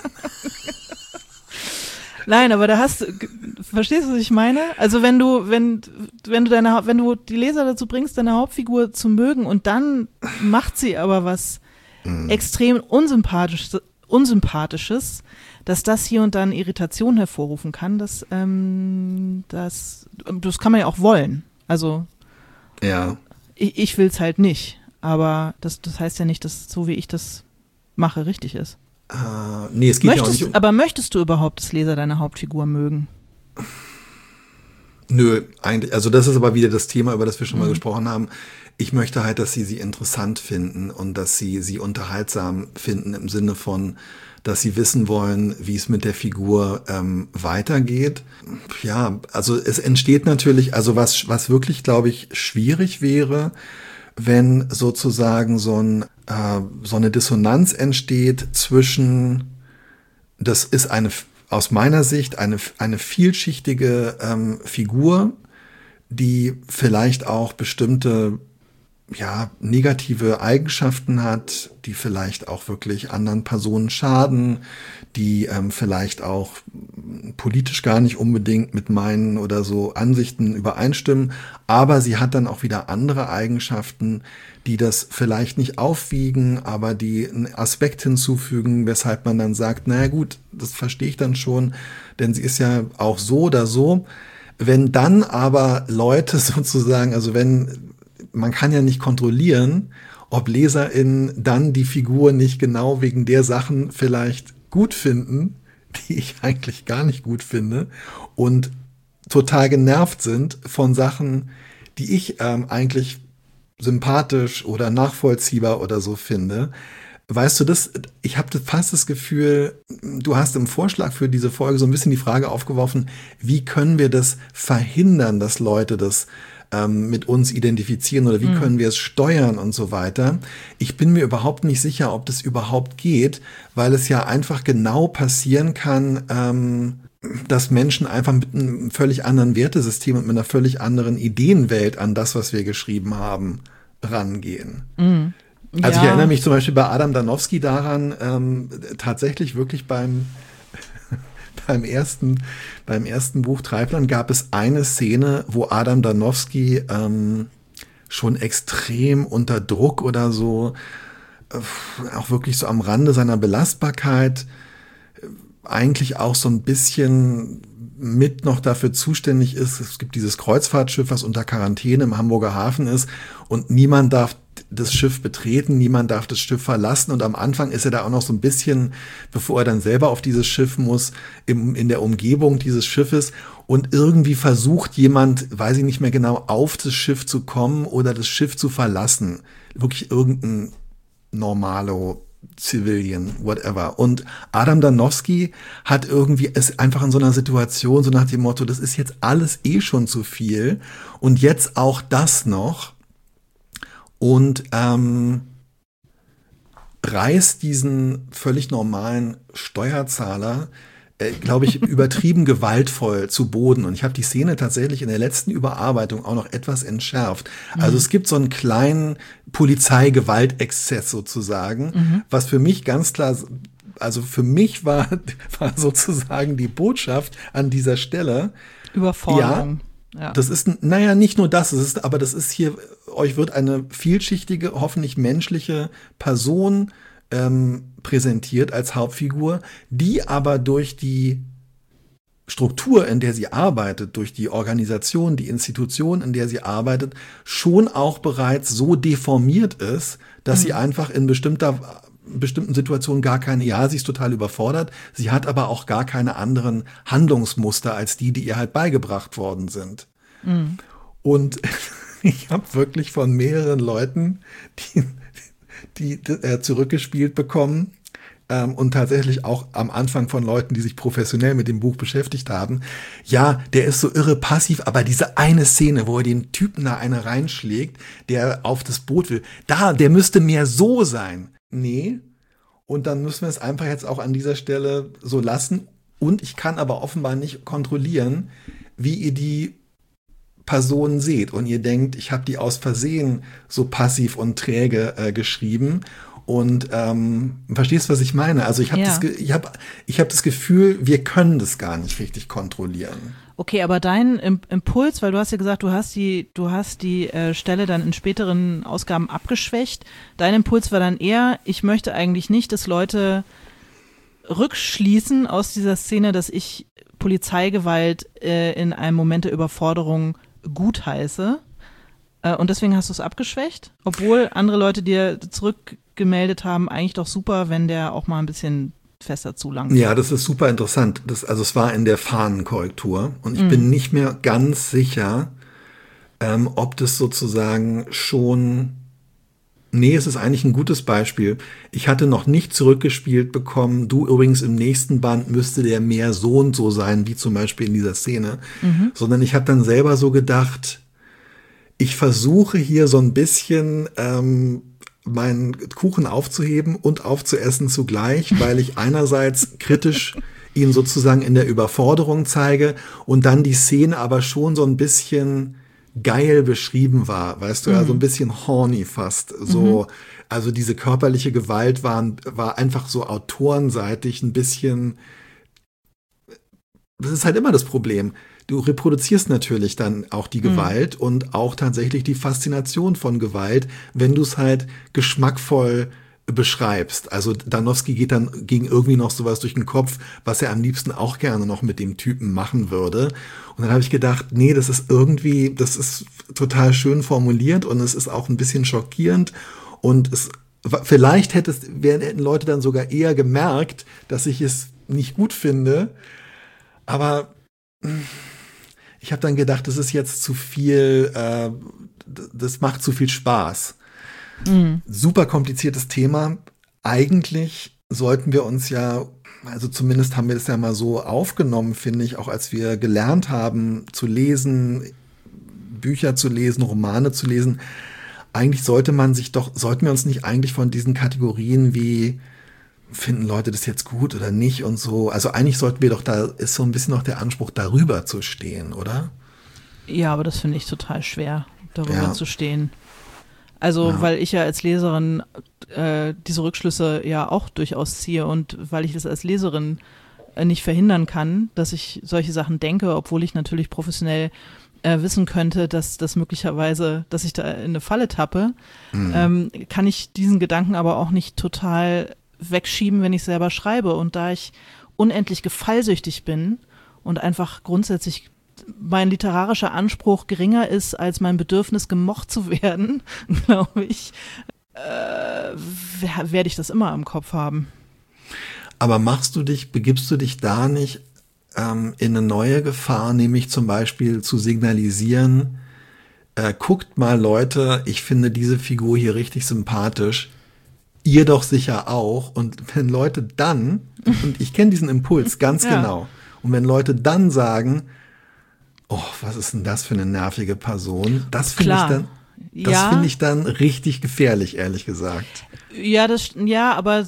Nein, aber da hast du, verstehst du, was ich meine? Also wenn du, wenn, wenn du deine, wenn du die Leser dazu bringst, deine Hauptfigur zu mögen und dann macht sie aber was mm. extrem unsympathisches, unsympathisches, dass das hier und dann Irritation hervorrufen kann, das, ähm, das, das kann man ja auch wollen. Also ja. ich, ich will es halt nicht, aber das, das heißt ja nicht, dass so wie ich das mache, richtig ist. Uh, nee, es geht möchtest, ja auch nicht um. Aber möchtest du überhaupt, dass Leser deine Hauptfigur mögen? Nö, eigentlich, also das ist aber wieder das Thema, über das wir schon mhm. mal gesprochen haben. Ich möchte halt, dass sie sie interessant finden und dass sie sie unterhaltsam finden im Sinne von, dass sie wissen wollen, wie es mit der Figur ähm, weitergeht. Ja, also es entsteht natürlich, also was, was wirklich, glaube ich, schwierig wäre, wenn sozusagen so, ein, äh, so eine Dissonanz entsteht zwischen, das ist eine, aus meiner Sicht, eine, eine vielschichtige ähm, Figur, die vielleicht auch bestimmte ja, negative Eigenschaften hat, die vielleicht auch wirklich anderen Personen schaden, die ähm, vielleicht auch politisch gar nicht unbedingt mit meinen oder so Ansichten übereinstimmen, aber sie hat dann auch wieder andere Eigenschaften, die das vielleicht nicht aufwiegen, aber die einen Aspekt hinzufügen, weshalb man dann sagt, naja gut, das verstehe ich dann schon, denn sie ist ja auch so oder so. Wenn dann aber Leute sozusagen, also wenn man kann ja nicht kontrollieren, ob LeserInnen dann die Figur nicht genau wegen der Sachen vielleicht gut finden, die ich eigentlich gar nicht gut finde und total genervt sind von Sachen, die ich ähm, eigentlich sympathisch oder nachvollziehbar oder so finde. Weißt du, das, ich habe fast das Gefühl, du hast im Vorschlag für diese Folge so ein bisschen die Frage aufgeworfen, wie können wir das verhindern, dass Leute das ähm, mit uns identifizieren oder wie mhm. können wir es steuern und so weiter. Ich bin mir überhaupt nicht sicher, ob das überhaupt geht, weil es ja einfach genau passieren kann, ähm, dass Menschen einfach mit einem völlig anderen Wertesystem und mit einer völlig anderen Ideenwelt an das, was wir geschrieben haben, rangehen. Mhm. Ja. Also ich erinnere mich zum Beispiel bei Adam Danowski daran, ähm, tatsächlich wirklich beim, beim ersten, beim ersten Buch Treibland gab es eine Szene, wo Adam Danowski ähm, schon extrem unter Druck oder so, äh, auch wirklich so am Rande seiner Belastbarkeit, äh, eigentlich auch so ein bisschen mit noch dafür zuständig ist. Es gibt dieses Kreuzfahrtschiff, was unter Quarantäne im Hamburger Hafen ist und niemand darf das Schiff betreten, niemand darf das Schiff verlassen und am Anfang ist er da auch noch so ein bisschen, bevor er dann selber auf dieses Schiff muss, im, in der Umgebung dieses Schiffes und irgendwie versucht jemand, weiß ich nicht mehr genau, auf das Schiff zu kommen oder das Schiff zu verlassen. Wirklich irgendein Normalo, Civilian, whatever. Und Adam Danowski hat irgendwie, ist einfach in so einer Situation, so nach dem Motto, das ist jetzt alles eh schon zu viel und jetzt auch das noch. Und ähm, reißt diesen völlig normalen Steuerzahler, äh, glaube ich, übertrieben gewaltvoll zu Boden. Und ich habe die Szene tatsächlich in der letzten Überarbeitung auch noch etwas entschärft. Mhm. Also es gibt so einen kleinen Polizeigewaltexzess sozusagen, mhm. was für mich ganz klar, also für mich war, war sozusagen die Botschaft an dieser Stelle. Überforderung. Ja, Ja. Das ist, naja, nicht nur das, es ist, aber das ist hier, euch wird eine vielschichtige, hoffentlich menschliche Person ähm, präsentiert als Hauptfigur, die aber durch die Struktur, in der sie arbeitet, durch die Organisation, die Institution, in der sie arbeitet, schon auch bereits so deformiert ist, dass mhm. sie einfach in bestimmter in bestimmten Situationen gar keine, ja, sie ist total überfordert, sie hat aber auch gar keine anderen Handlungsmuster als die, die ihr halt beigebracht worden sind. Mhm. Und ich habe wirklich von mehreren Leuten, die, die, die äh, zurückgespielt bekommen ähm, und tatsächlich auch am Anfang von Leuten, die sich professionell mit dem Buch beschäftigt haben, ja, der ist so irre passiv, aber diese eine Szene, wo er den Typen da eine reinschlägt, der auf das Boot will, da, der müsste mehr so sein. Nee, und dann müssen wir es einfach jetzt auch an dieser Stelle so lassen. Und ich kann aber offenbar nicht kontrollieren, wie ihr die Personen seht. Und ihr denkt, ich habe die aus Versehen so passiv und träge äh, geschrieben. Und ähm, verstehst du, was ich meine? Also ich habe ja. das, ich hab, ich hab das Gefühl, wir können das gar nicht richtig kontrollieren. Okay, aber dein Impuls, weil du hast ja gesagt, du hast die, du hast die äh, Stelle dann in späteren Ausgaben abgeschwächt. Dein Impuls war dann eher, ich möchte eigentlich nicht, dass Leute rückschließen aus dieser Szene, dass ich Polizeigewalt äh, in einem Moment der Überforderung gutheiße. Äh, und deswegen hast du es abgeschwächt, obwohl andere Leute dir zurückgemeldet haben, eigentlich doch super, wenn der auch mal ein bisschen fester zulangt. Ja, das ist super interessant. Das, also es war in der Fahnenkorrektur und ich mm. bin nicht mehr ganz sicher, ähm, ob das sozusagen schon, nee, es ist eigentlich ein gutes Beispiel. Ich hatte noch nicht zurückgespielt bekommen, du übrigens im nächsten Band müsste der mehr so und so sein, wie zum Beispiel in dieser Szene, mhm. sondern ich habe dann selber so gedacht, ich versuche hier so ein bisschen ähm, meinen Kuchen aufzuheben und aufzuessen zugleich, weil ich einerseits kritisch ihn sozusagen in der Überforderung zeige und dann die Szene aber schon so ein bisschen geil beschrieben war, weißt du, mhm. also ein bisschen horny fast, so, mhm. also diese körperliche Gewalt war, war einfach so autorenseitig ein bisschen, das ist halt immer das Problem. Du reproduzierst natürlich dann auch die Gewalt mhm. und auch tatsächlich die Faszination von Gewalt, wenn du es halt geschmackvoll beschreibst. Also Danowski geht dann gegen irgendwie noch sowas durch den Kopf, was er am liebsten auch gerne noch mit dem Typen machen würde. Und dann habe ich gedacht, nee, das ist irgendwie, das ist total schön formuliert und es ist auch ein bisschen schockierend und es vielleicht hätte es, hätten Leute dann sogar eher gemerkt, dass ich es nicht gut finde. Aber ich habe dann gedacht, das ist jetzt zu viel, äh, das macht zu viel Spaß. Mhm. Super kompliziertes Thema. Eigentlich sollten wir uns ja, also zumindest haben wir das ja mal so aufgenommen, finde ich, auch als wir gelernt haben zu lesen, Bücher zu lesen, Romane zu lesen. Eigentlich sollte man sich doch, sollten wir uns nicht eigentlich von diesen Kategorien wie finden Leute das jetzt gut oder nicht und so, also eigentlich sollten wir doch, da ist so ein bisschen noch der Anspruch, darüber zu stehen, oder? Ja, aber das finde ich total schwer, darüber ja. zu stehen. Also, ja. weil ich ja als Leserin äh, diese Rückschlüsse ja auch durchaus ziehe und weil ich das als Leserin äh, nicht verhindern kann, dass ich solche Sachen denke, obwohl ich natürlich professionell äh, wissen könnte, dass das möglicherweise, dass ich da in eine Falle tappe, mhm. ähm, kann ich diesen Gedanken aber auch nicht total wegschieben, wenn ich selber schreibe. Und da ich unendlich gefallsüchtig bin und einfach grundsätzlich mein literarischer Anspruch geringer ist als mein Bedürfnis, gemocht zu werden, glaube ich, äh, werde ich das immer im Kopf haben. Aber machst du dich, begibst du dich da nicht ähm, in eine neue Gefahr, nämlich zum Beispiel zu signalisieren, äh, guckt mal Leute, ich finde diese Figur hier richtig sympathisch, ihr doch sicher auch. Und wenn Leute dann, und ich kenne diesen Impuls ganz ja. genau, und wenn Leute dann sagen, oh, was ist denn das für eine nervige Person? Das finde ich dann, das ja. finde ich dann richtig gefährlich, ehrlich gesagt. Ja, das, ja, aber,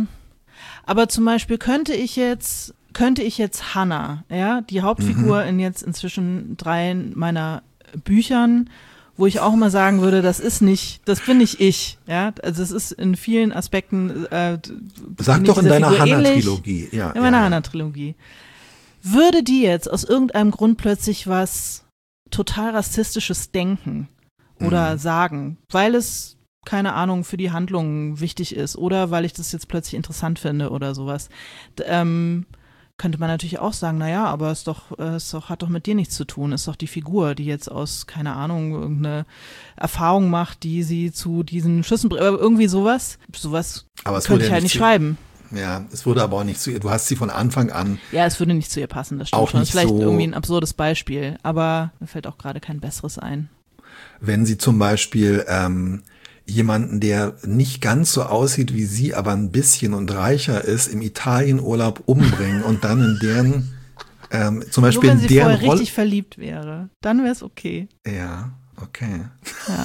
aber zum Beispiel könnte ich jetzt, könnte ich jetzt Hannah, ja, die Hauptfigur mhm. in jetzt inzwischen drei meiner Büchern, wo ich auch mal sagen würde, das ist nicht, das bin nicht ich, ja, also es ist in vielen Aspekten. Äh, Sag doch in deiner Hannah-Trilogie, ja. In meiner ja. Hannah-Trilogie. Würde die jetzt aus irgendeinem Grund plötzlich was total Rassistisches denken oder mhm. sagen, weil es, keine Ahnung, für die Handlung wichtig ist oder weil ich das jetzt plötzlich interessant finde oder sowas, D- ähm, könnte man natürlich auch sagen, naja, aber es doch, es doch, hat doch mit dir nichts zu tun, ist doch die Figur, die jetzt aus, keine Ahnung, irgendeine Erfahrung macht, die sie zu diesen Schüssen bringt, aber irgendwie sowas, sowas könnte ich halt nicht schreiben. Ja, es würde aber auch nicht zu ihr, du hast sie von Anfang an. Ja, es würde nicht zu ihr passen, das stimmt auch schon. Das nicht ist vielleicht so, irgendwie ein absurdes Beispiel, aber mir fällt auch gerade kein besseres ein. Wenn sie zum Beispiel ähm, jemanden, der nicht ganz so aussieht wie sie, aber ein bisschen und reicher ist, im Italienurlaub umbringen und dann in deren, ähm, zum Beispiel Nur wenn sie in deren vorher Roll- richtig verliebt wäre, dann wäre es okay. Ja, okay. Ja.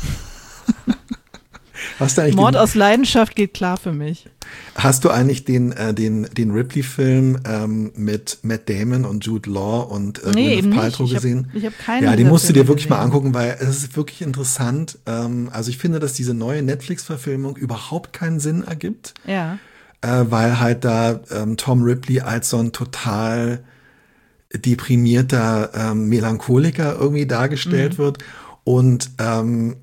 Hast du eigentlich Mord den, aus Leidenschaft geht klar für mich. Hast du eigentlich den äh, den den Ripley-Film ähm, mit Matt Damon und Jude Law und äh, nee, Gwyneth Paltrow gesehen? Ich habe hab keine. Ja, den musst du dir wirklich gesehen. mal angucken, weil es ist wirklich interessant. Ähm, also ich finde, dass diese neue Netflix-Verfilmung überhaupt keinen Sinn ergibt. Ja. Äh, weil halt da ähm, Tom Ripley als so ein total deprimierter ähm, Melancholiker irgendwie dargestellt mhm. wird. Und ähm,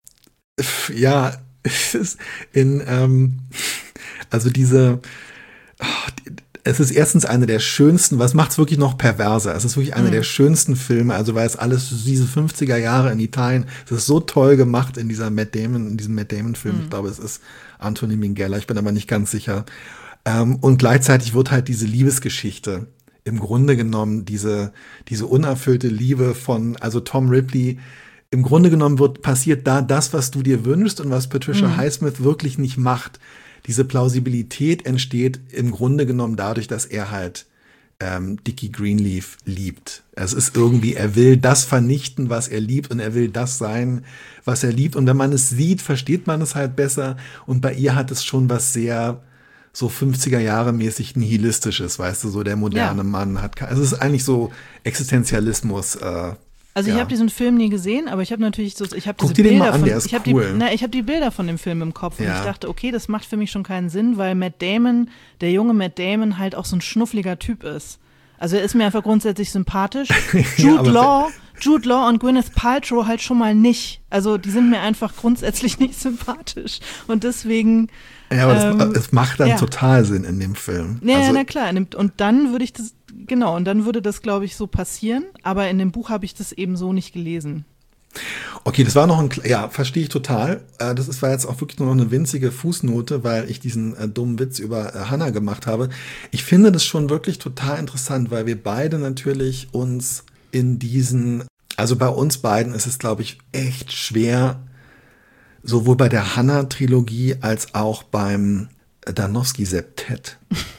ja, es ist in, ähm, also diese, oh, es ist erstens eine der schönsten, was macht es wirklich noch perverser? Es ist wirklich einer mhm. der schönsten Filme, also weil es alles diese fünfziger Jahre in Italien, es ist so toll gemacht in dieser Matt Damon, in diesem Matt Damon Film. Mhm. Ich glaube, es ist Anthony Minghella, ich bin aber nicht ganz sicher. Ähm, und gleichzeitig wird halt diese Liebesgeschichte im Grunde genommen, diese, diese unerfüllte Liebe von, also Tom Ripley, im Grunde genommen wird, passiert da das, was du dir wünschst und was Patricia mhm. Highsmith wirklich nicht macht. Diese Plausibilität entsteht im Grunde genommen dadurch, dass er halt ähm, Dickie Greenleaf liebt. Es ist irgendwie, er will das vernichten, was er liebt und er will das sein, was er liebt. Und wenn man es sieht, versteht man es halt besser. Und bei ihr hat es schon was sehr so fünfziger Jahre mäßig nihilistisches, weißt du, so der moderne ja. Mann hat, also es ist eigentlich so Existenzialismus, äh, Also ja. ich habe diesen Film nie gesehen, aber ich habe natürlich so, ich habe diese Bilder den mal an, von, der ist ich habe cool. die, na, ich habe die Bilder von dem Film im Kopf ja. und ich dachte, okay, das macht für mich schon keinen Sinn, weil Matt Damon, der junge Matt Damon, halt auch so ein schnuffliger Typ ist. Also er ist mir einfach grundsätzlich sympathisch. Jude ja, Law, Jude Law und Gwyneth Paltrow halt schon mal nicht. Also die sind mir einfach grundsätzlich nicht sympathisch und deswegen. Ja, aber ähm, das, das macht dann ja. total Sinn in dem Film. Ja, also, ja, na klar. Und dann würde ich das, genau, und dann würde das, glaube ich, so passieren. Aber in dem Buch habe ich das eben so nicht gelesen. Okay, das war noch ein, ja, verstehe ich total. Äh, das ist, war jetzt auch wirklich nur noch eine winzige Fußnote, weil ich diesen äh, dummen Witz über äh, Hannah gemacht habe. Ich finde das schon wirklich total interessant, weil wir beide natürlich uns in diesen, also bei uns beiden ist es, glaube ich, echt schwer, sowohl bei der Hannah-Trilogie als auch beim Danowski-Septett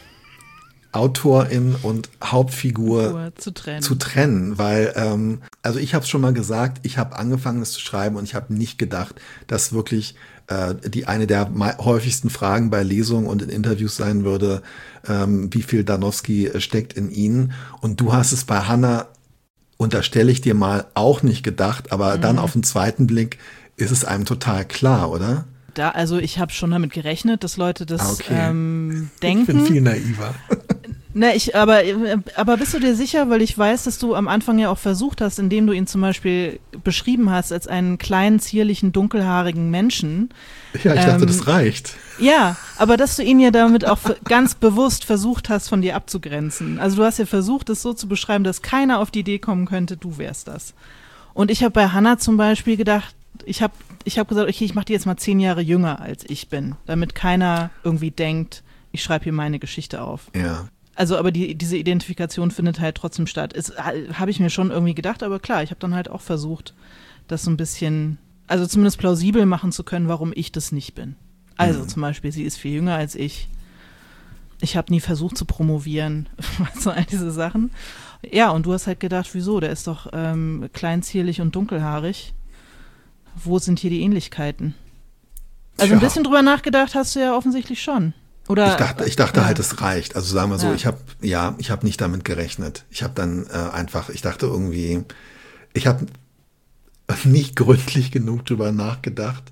Autorin und Hauptfigur zu trennen. zu trennen, weil, ähm, also ich habe es schon mal gesagt, ich habe angefangen, es zu schreiben und ich habe nicht gedacht, dass wirklich äh, die eine der häufigsten Fragen bei Lesungen und in Interviews sein würde, ähm, wie viel Danowski steckt in ihnen. Und du hast es bei Hannah, unterstelle ich dir mal, auch nicht gedacht, aber mhm. dann auf den zweiten Blick ist es einem total klar, oder? Da, also ich habe schon damit gerechnet, dass Leute das okay. ähm, denken. Ich bin viel naiver. Ne, ich, aber, aber bist du dir sicher, weil ich weiß, dass du am Anfang ja auch versucht hast, indem du ihn zum Beispiel beschrieben hast als einen kleinen, zierlichen, dunkelhaarigen Menschen. Ja, ich dachte, ähm, das reicht. Ja, aber dass du ihn ja damit auch ganz bewusst versucht hast, von dir abzugrenzen. Also du hast ja versucht, es so zu beschreiben, dass keiner auf die Idee kommen könnte, du wärst das. Und ich habe bei Hannah zum Beispiel gedacht, ich habe ich hab gesagt, okay, ich mache die jetzt mal zehn Jahre jünger, als ich bin, damit keiner irgendwie denkt, ich schreibe hier meine Geschichte auf. Ja. Also, aber die, diese Identifikation findet halt trotzdem statt. Ist, habe ich mir schon irgendwie gedacht, aber klar, ich habe dann halt auch versucht, das so ein bisschen, also zumindest plausibel machen zu können, warum ich das nicht bin. Also mhm. zum Beispiel, sie ist viel jünger als ich. Ich habe nie versucht zu promovieren, so all diese Sachen. Ja, und du hast halt gedacht, wieso? Der ist doch ähm, kleinzierlich und dunkelhaarig. Wo sind hier die Ähnlichkeiten? Also Tja. Ein bisschen drüber nachgedacht hast du ja offensichtlich schon. Oder, ich dachte, ich dachte ja. halt, es reicht. Also sagen wir so, ja. ich habe ja, ich habe nicht damit gerechnet. Ich habe dann äh, einfach, ich dachte irgendwie, ich habe nicht gründlich genug drüber nachgedacht,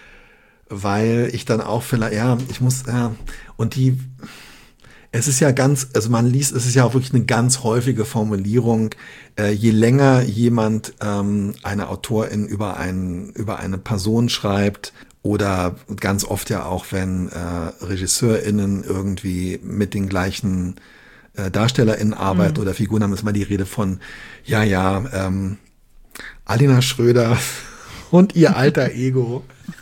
weil ich dann auch vielleicht, ja, ich muss, ja, und die, es ist ja ganz, also man liest, es ist ja auch wirklich eine ganz häufige Formulierung, äh, je länger jemand ähm, eine Autorin über einen, über eine Person schreibt, oder ganz oft ja auch, wenn äh, RegisseurInnen irgendwie mit den gleichen äh, DarstellerInnen arbeiten mhm. oder Figuren haben, ist mal die Rede von, ja, ja, ähm, Alina Schröder und ihr alter Ego.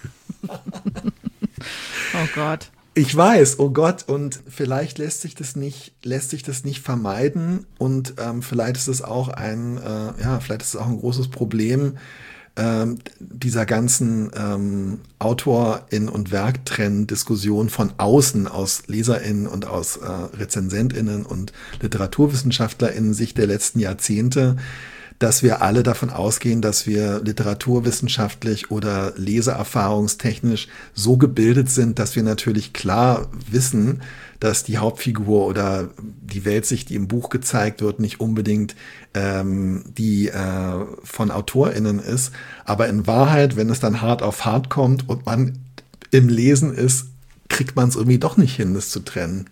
Oh Gott. Ich weiß, oh Gott, und vielleicht lässt sich das nicht, lässt sich das nicht vermeiden und ähm, vielleicht ist es auch ein, äh, ja, vielleicht ist es auch ein großes Problem, Ähm, dieser ganzen ähm, Autorin- und Werktrenn-Diskussion von außen, aus LeserInnen und aus äh, RezensentInnen und LiteraturwissenschaftlerInnen Sicht der letzten Jahrzehnte, dass wir alle davon ausgehen, dass wir literaturwissenschaftlich oder leseerfahrungstechnisch so gebildet sind, dass wir natürlich klar wissen, dass die Hauptfigur oder die Weltsicht, die im Buch gezeigt wird, nicht unbedingt ähm, die äh, von AutorInnen ist. Aber in Wahrheit, wenn es dann hart auf hart kommt und man im Lesen ist, kriegt man es irgendwie doch nicht hin, das zu trennen.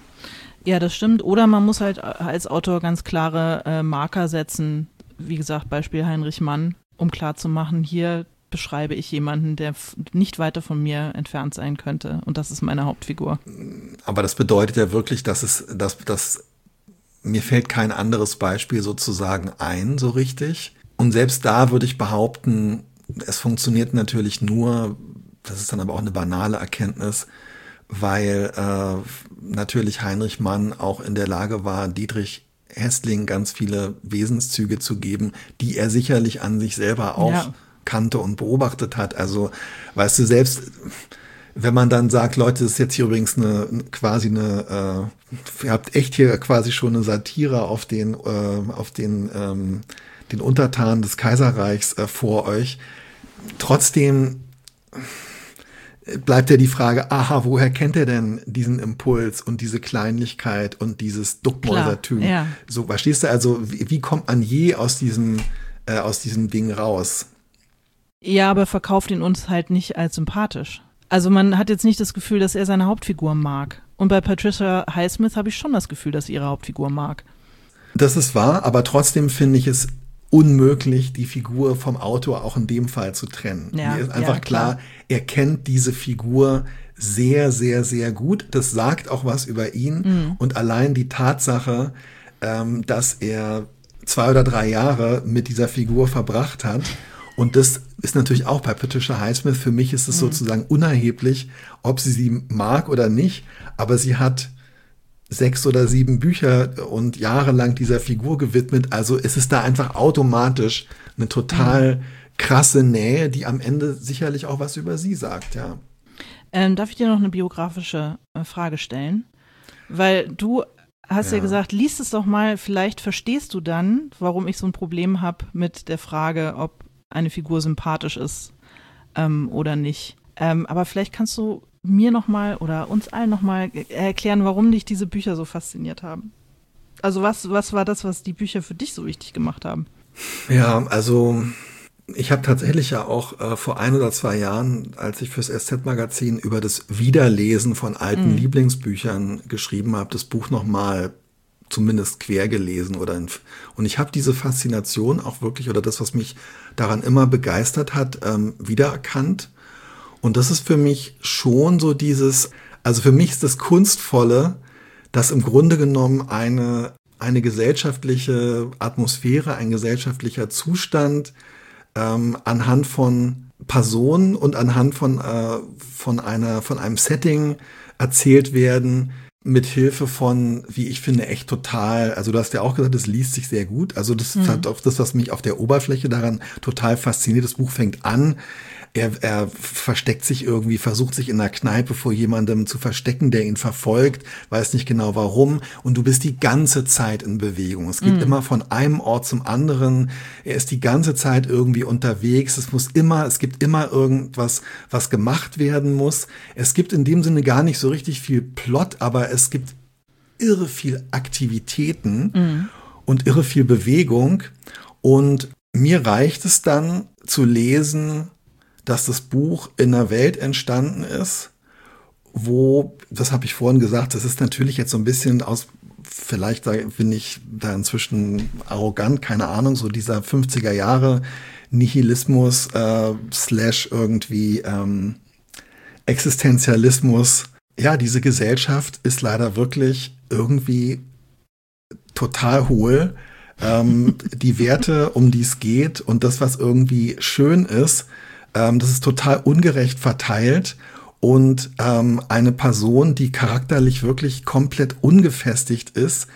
Ja, das stimmt. Oder man muss halt als Autor ganz klare äh, Marker setzen. Wie gesagt, Beispiel Heinrich Mann, um klarzumachen, hier beschreibe ich jemanden, der f- nicht weiter von mir entfernt sein könnte. Und das ist meine Hauptfigur. Aber das bedeutet ja wirklich, dass es, dass, dass mir fällt kein anderes Beispiel sozusagen ein, so richtig. Und selbst da würde ich behaupten, es funktioniert natürlich nur, das ist dann aber auch eine banale Erkenntnis, weil äh, natürlich Heinrich Mann auch in der Lage war, Dietrich Hässling ganz viele Wesenszüge zu geben, die er sicherlich an sich selber auch ja. kannte und beobachtet hat. Also, weißt du, selbst wenn man dann sagt, Leute, das ist jetzt hier übrigens eine quasi eine, äh, ihr habt echt hier quasi schon eine Satire auf den, äh, auf den, ähm, den Untertan des Kaiserreichs äh, vor euch. Trotzdem bleibt ja die Frage, aha, woher kennt er denn diesen Impuls und diese Kleinlichkeit und dieses Duckmäusertum? Ja. So, verstehst du, also wie, wie kommt man je aus diesem, äh, aus diesem Ding raus? Ja, aber verkauft ihn uns halt nicht als sympathisch. Also man hat jetzt nicht das Gefühl, dass er seine Hauptfigur mag. Und bei Patricia Highsmith habe ich schon das Gefühl, dass sie ihre Hauptfigur mag. Das ist wahr, aber trotzdem finde ich es unmöglich, die Figur vom Autor auch in dem Fall zu trennen. Ja, Mir ist einfach ja, klar, klar, er kennt diese Figur sehr, sehr, sehr gut. Das sagt auch was über ihn. Mhm. Und allein die Tatsache, ähm, dass er zwei oder drei Jahre mit dieser Figur verbracht hat, und das ist natürlich auch bei Patricia Highsmith, für mich ist es mhm. sozusagen unerheblich, ob sie sie mag oder nicht, aber sie hat sechs oder sieben Bücher und jahrelang dieser Figur gewidmet. Also es ist da einfach automatisch eine total mhm. krasse Nähe, die am Ende sicherlich auch was über sie sagt, ja. Ähm, darf ich dir noch eine biografische äh, Frage stellen? Weil du hast ja. ja gesagt, liest es doch mal, vielleicht verstehst du dann, warum ich so ein Problem habe mit der Frage, ob eine Figur sympathisch ist ähm, oder nicht. Ähm, aber vielleicht kannst du mir nochmal oder uns allen nochmal erklären, warum dich diese Bücher so fasziniert haben. Also was, was war das, was die Bücher für dich so wichtig gemacht haben? Ja, also ich habe tatsächlich ja auch äh, vor ein oder zwei Jahren, als ich fürs S Z-Magazin über das Wiederlesen von alten mhm. Lieblingsbüchern geschrieben habe, das Buch nochmal zumindest quer gelesen. Oder in, und ich habe diese Faszination auch wirklich, oder das, was mich daran immer begeistert hat, ähm, wiedererkannt. Und das ist für mich schon so dieses, also für mich ist das Kunstvolle, dass im Grunde genommen eine, eine gesellschaftliche Atmosphäre, ein gesellschaftlicher Zustand ähm, anhand von Personen und anhand von, äh, von, einer, von einem Setting erzählt werden, mit Hilfe von, wie ich finde, echt total, also du hast ja auch gesagt, es liest sich sehr gut, also das mhm. ist halt auch das, was mich auf der Oberfläche daran total fasziniert. Das Buch fängt an, Er, er versteckt sich irgendwie, versucht sich in einer Kneipe vor jemandem zu verstecken, der ihn verfolgt, weiß nicht genau warum. Und du bist die ganze Zeit in Bewegung. Es geht mm. immer von einem Ort zum anderen. Er ist die ganze Zeit irgendwie unterwegs. Es muss immer, es gibt immer irgendwas, was gemacht werden muss. Es gibt in dem Sinne gar nicht so richtig viel Plot, aber es gibt irre viel Aktivitäten mm. und irre viel Bewegung. Und mir reicht es dann zu lesen, dass das Buch in einer Welt entstanden ist, wo, das habe ich vorhin gesagt, das ist natürlich jetzt so ein bisschen aus, vielleicht bin ich da inzwischen arrogant, keine Ahnung, so dieser fünfziger Jahre Nihilismus äh, slash irgendwie ähm, Existenzialismus. Ja, diese Gesellschaft ist leider wirklich irgendwie total hohl. Ähm, die Werte, um die es geht und das, was irgendwie schön ist, das ist total ungerecht verteilt und ähm, eine Person, die charakterlich wirklich komplett ungefestigt ist,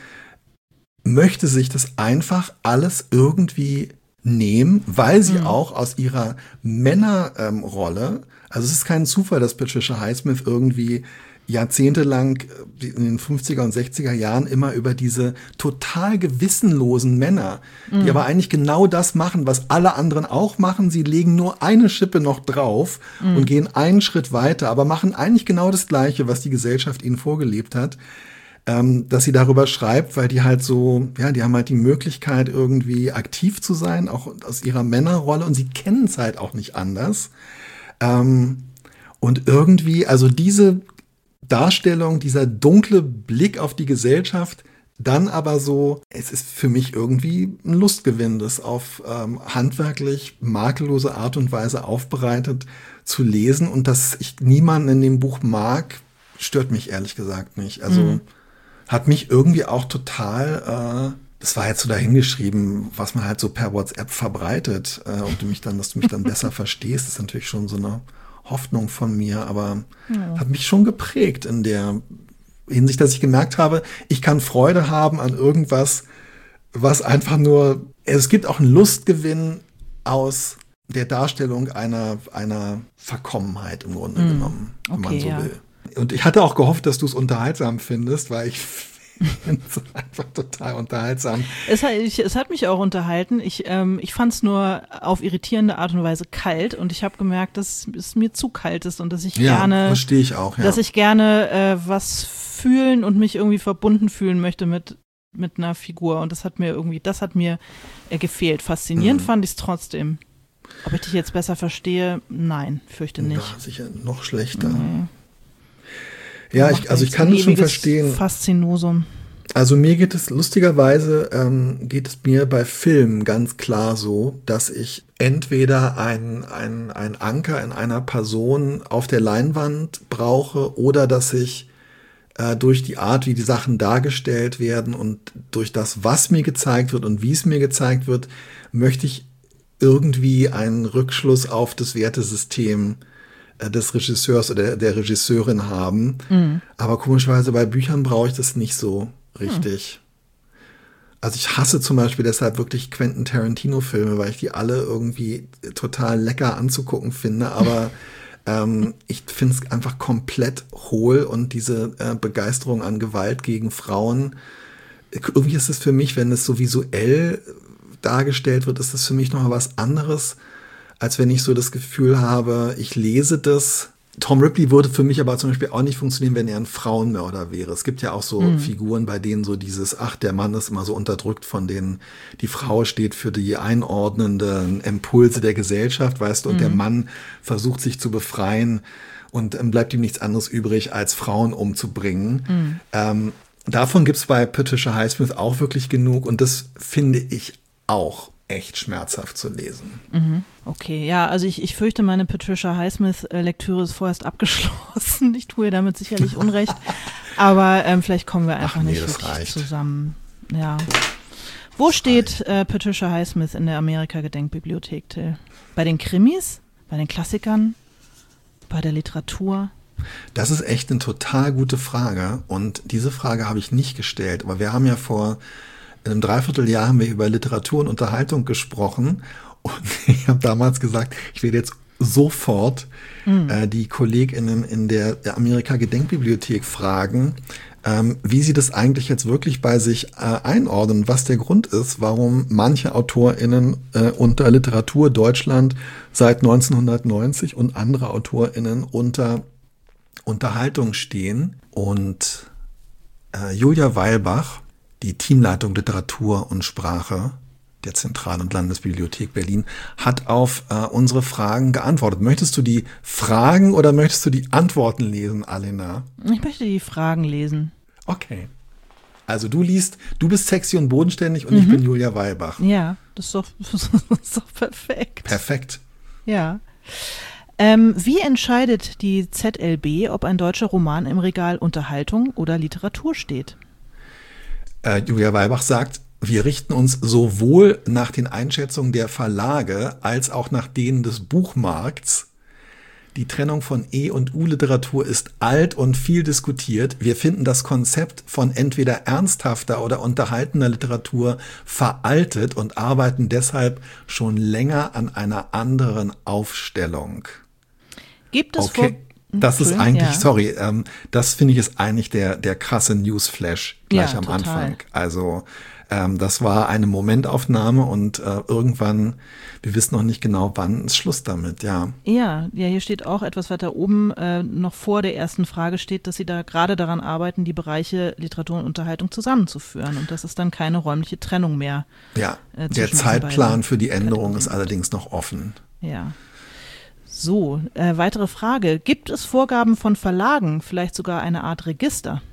möchte sich das einfach alles irgendwie nehmen, weil sie mhm. auch aus ihrer Männerrolle, ähm, also es ist kein Zufall, dass Patricia Highsmith irgendwie jahrzehntelang in den fünfziger und sechziger Jahren immer über diese total gewissenlosen Männer, die mm. aber eigentlich genau das machen, was alle anderen auch machen. Sie legen nur eine Schippe noch drauf mm. und gehen einen Schritt weiter, aber machen eigentlich genau das Gleiche, was die Gesellschaft ihnen vorgelebt hat, ähm, dass sie darüber schreibt, weil die halt so, ja, die haben halt die Möglichkeit irgendwie aktiv zu sein, auch aus ihrer Männerrolle und sie kennen es halt auch nicht anders. Ähm, und irgendwie, also diese Darstellung, dieser dunkle Blick auf die Gesellschaft, dann aber so, es ist für mich irgendwie ein Lustgewinn, das auf ähm, handwerklich makellose Art und Weise aufbereitet zu lesen und dass ich niemanden in dem Buch mag, stört mich ehrlich gesagt nicht. Also mhm. hat mich irgendwie auch total, äh, das war jetzt so dahingeschrieben, was man halt so per WhatsApp verbreitet äh, und du mich dann, dass du mich dann besser verstehst, ist natürlich schon so eine Hoffnung von mir, aber ja. hat mich schon geprägt in der Hinsicht, dass ich gemerkt habe, ich kann Freude haben an irgendwas, was einfach nur, es gibt auch einen Lustgewinn aus der Darstellung einer, einer Verkommenheit im Grunde mm. genommen, wenn okay, man so ja. will. Und ich hatte auch gehofft, dass du es unterhaltsam findest, weil ich finde es einfach total unterhaltsam. Es hat, ich, es hat mich auch unterhalten. Ich, ähm, ich fand es nur auf irritierende Art und Weise kalt und ich habe gemerkt, dass es mir zu kalt ist und dass ich ja, gerne, verstehe ich auch, ja. dass ich gerne äh, was fühlen und mich irgendwie verbunden fühlen möchte mit mit einer Figur und das hat mir irgendwie, das hat mir äh, gefehlt. Faszinierend mhm. fand ich es trotzdem. Ob ich dich jetzt besser verstehe? Nein, fürchte nicht. Ja, sicher noch schlechter. Nee. Ja, ich, also ich kann das schon verstehen. Faszinosum. Also mir geht es, lustigerweise ähm, geht es mir bei Filmen ganz klar so, dass ich entweder ein, ein, ein Anker in einer Person auf der Leinwand brauche oder dass ich äh, durch die Art, wie die Sachen dargestellt werden und durch das, was mir gezeigt wird und wie es mir gezeigt wird, möchte ich irgendwie einen Rückschluss auf das Wertesystem äh, des Regisseurs oder der, der Regisseurin haben. Mhm. Aber komischerweise bei Büchern brauche ich das nicht so richtig. Mhm. Also ich hasse zum Beispiel deshalb wirklich Quentin Tarantino-Filme, weil ich die alle irgendwie total lecker anzugucken finde, aber ähm, ich finde es einfach komplett hohl und diese äh, Begeisterung an Gewalt gegen Frauen, irgendwie ist es für mich, wenn es so visuell dargestellt wird, ist das für mich noch was anderes, als wenn ich so das Gefühl habe, ich lese das. Tom Ripley würde für mich aber zum Beispiel auch nicht funktionieren, wenn er ein Frauenmörder wäre. Es gibt ja auch so mhm. Figuren, bei denen so dieses, ach, der Mann ist immer so unterdrückt von denen, die Frau steht für die einordnenden Impulse der Gesellschaft, weißt du, und mhm. der Mann versucht sich zu befreien und ähm, bleibt ihm nichts anderes übrig, als Frauen umzubringen. Mhm. Ähm, davon gibt's bei Patricia Highsmith auch wirklich genug und das finde ich auch echt schmerzhaft zu lesen. Mhm. Okay, ja, also ich, ich fürchte, meine Patricia Highsmith-Lektüre ist vorerst abgeschlossen. Ich tue ihr damit sicherlich Unrecht, aber ähm, vielleicht kommen wir einfach Ach, nee, nicht wirklich reicht. zusammen. Ja. Wo das steht äh, Patricia Highsmith in der Amerika-Gedenkbibliothek, Till? Bei den Krimis? Bei den Klassikern? Bei der Literatur? Das ist echt eine total gute Frage und diese Frage habe ich nicht gestellt, aber wir haben ja vor einem Dreivierteljahr haben wir über Literatur und Unterhaltung gesprochen und ich habe damals gesagt, ich werde jetzt sofort mhm. äh, die KollegInnen in der Amerika-Gedenkbibliothek fragen, ähm, wie sie das eigentlich jetzt wirklich bei sich äh, einordnen, was der Grund ist, warum manche AutorInnen äh, unter Literatur Deutschland seit neunzehnhundertneunzig und andere AutorInnen unter Unterhaltung stehen. Und äh, Julia Weilbach, die Teamleitung Literatur und Sprache der Zentral- und Landesbibliothek Berlin, hat auf äh, unsere Fragen geantwortet. Möchtest du die Fragen oder möchtest du die Antworten lesen, Alena? Ich möchte die Fragen lesen. Okay. Also du liest, du bist sexy und bodenständig und mhm. ich bin Julia Weilbach. Ja, das ist doch, das ist doch perfekt. Perfekt. Ja. Ähm, wie entscheidet die Z L B, ob ein deutscher Roman im Regal Unterhaltung oder Literatur steht? Äh, Julia Weilbach sagt, wir richten uns sowohl nach den Einschätzungen der Verlage als auch nach denen des Buchmarkts. Die Trennung von E- und U-Literatur ist alt und viel diskutiert. Wir finden das Konzept von entweder ernsthafter oder unterhaltender Literatur veraltet und arbeiten deshalb schon länger an einer anderen Aufstellung. Gibt es okay. vor Das ist eigentlich, ja. sorry, ähm, das finde ich ist eigentlich der, der krasse Newsflash gleich ja, am total. Anfang. Also ähm, das war eine Momentaufnahme und äh, irgendwann, wir wissen noch nicht genau, wann ist Schluss damit, ja. Ja, ja, hier steht auch etwas weiter oben, äh, noch vor der ersten Frage steht, dass sie da gerade daran arbeiten, die Bereiche Literatur und Unterhaltung zusammenzuführen und das ist dann keine räumliche Trennung mehr. Ja, äh, der Zeitplan für die Änderung ist allerdings noch offen. Ja. So, äh, weitere Frage. Gibt es Vorgaben von Verlagen, vielleicht sogar eine Art Register?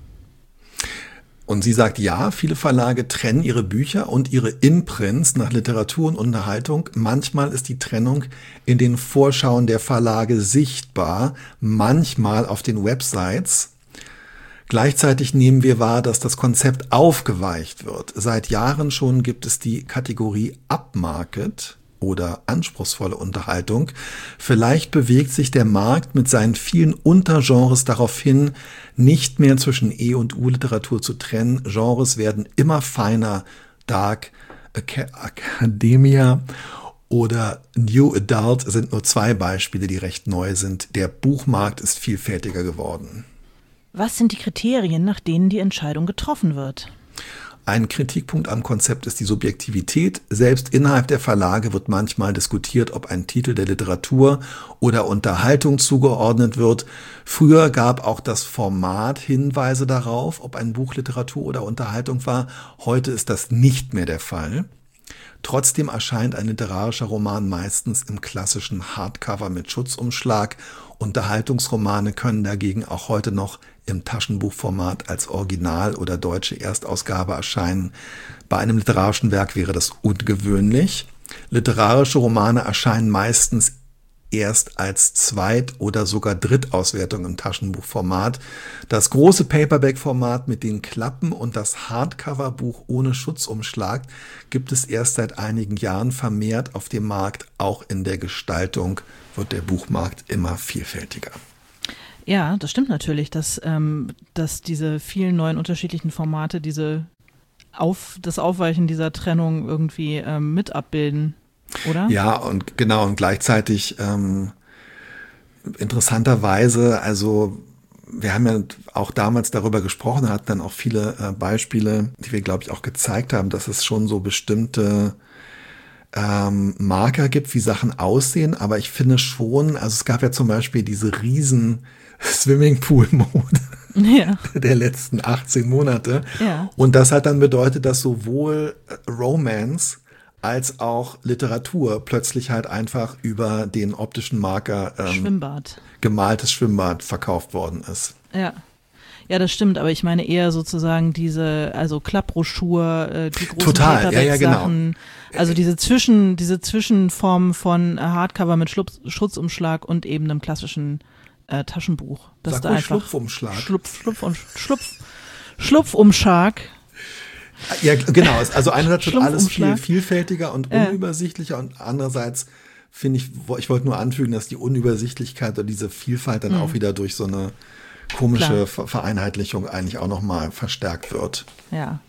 Und sie sagt, ja, viele Verlage trennen ihre Bücher und ihre Imprints nach Literatur und Unterhaltung. Manchmal ist die Trennung in den Vorschauen der Verlage sichtbar, manchmal auf den Websites. Gleichzeitig nehmen wir wahr, dass das Konzept aufgeweicht wird. Seit Jahren schon gibt es die Kategorie Upmarket oder anspruchsvolle Unterhaltung. Vielleicht bewegt sich der Markt mit seinen vielen Untergenres darauf hin, nicht mehr zwischen E- und U-Literatur zu trennen. Genres werden immer feiner. Dark, Academia oder New Adult sind nur zwei Beispiele, die recht neu sind. Der Buchmarkt ist vielfältiger geworden. Was sind die Kriterien, nach denen die Entscheidung getroffen wird? Ein Kritikpunkt am Konzept ist die Subjektivität. Selbst innerhalb der Verlage wird manchmal diskutiert, ob ein Titel der Literatur oder Unterhaltung zugeordnet wird. Früher gab auch das Format Hinweise darauf, ob ein Buch Literatur oder Unterhaltung war. Heute ist das nicht mehr der Fall. Trotzdem erscheint ein literarischer Roman meistens im klassischen Hardcover mit Schutzumschlag. Unterhaltungsromane können dagegen auch heute noch im Taschenbuchformat als Original oder deutsche Erstausgabe erscheinen. Bei einem literarischen Werk wäre das ungewöhnlich. Literarische Romane erscheinen meistens erst als Zweit- oder sogar Drittauswertung im Taschenbuchformat. Das große Paperback-Format mit den Klappen und das Hardcover-Buch ohne Schutzumschlag gibt es erst seit einigen Jahren vermehrt auf dem Markt. Auch in der Gestaltung wird der Buchmarkt immer vielfältiger. Ja, das stimmt natürlich, dass, ähm, dass diese vielen neuen unterschiedlichen Formate diese auf, das Aufweichen dieser Trennung irgendwie ähm, mit abbilden, oder? Ja, und genau, und gleichzeitig ähm, interessanterweise, also wir haben ja auch damals darüber gesprochen, hatten dann auch viele äh, Beispiele, die wir, glaube ich, auch gezeigt haben, dass es schon so bestimmte ähm, Marker gibt, wie Sachen aussehen, aber ich finde schon, also es gab ja zum Beispiel diese riesen Swimmingpool-Mode ja. der letzten achtzehn Monate. Ja. Und das hat dann bedeutet, dass sowohl Romance als auch Literatur plötzlich halt einfach über den optischen Marker ähm, Schwimmbad. gemaltes Schwimmbad verkauft worden ist. Ja. Ja, das stimmt, aber ich meine eher sozusagen diese, also Klappbroschur, äh, die großen Total, ja, ja, genau. Sachen, also diese Zwischen, diese Zwischenform von äh, Hardcover mit Schlup- Schutzumschlag und eben einem klassischen äh, Taschenbuch. Das Sag da ruhig einfach Schlupfumschlag. Schlupf, Schlupf, und Schlupf, Schlupfumschlag. Ja, genau. Also einerseits wird alles viel vielfältiger und unübersichtlicher ja. und andererseits finde ich, ich wollte nur anfügen, dass die Unübersichtlichkeit oder diese Vielfalt dann mhm. auch wieder durch so eine komische Klar. Vereinheitlichung eigentlich auch nochmal verstärkt wird. Ja.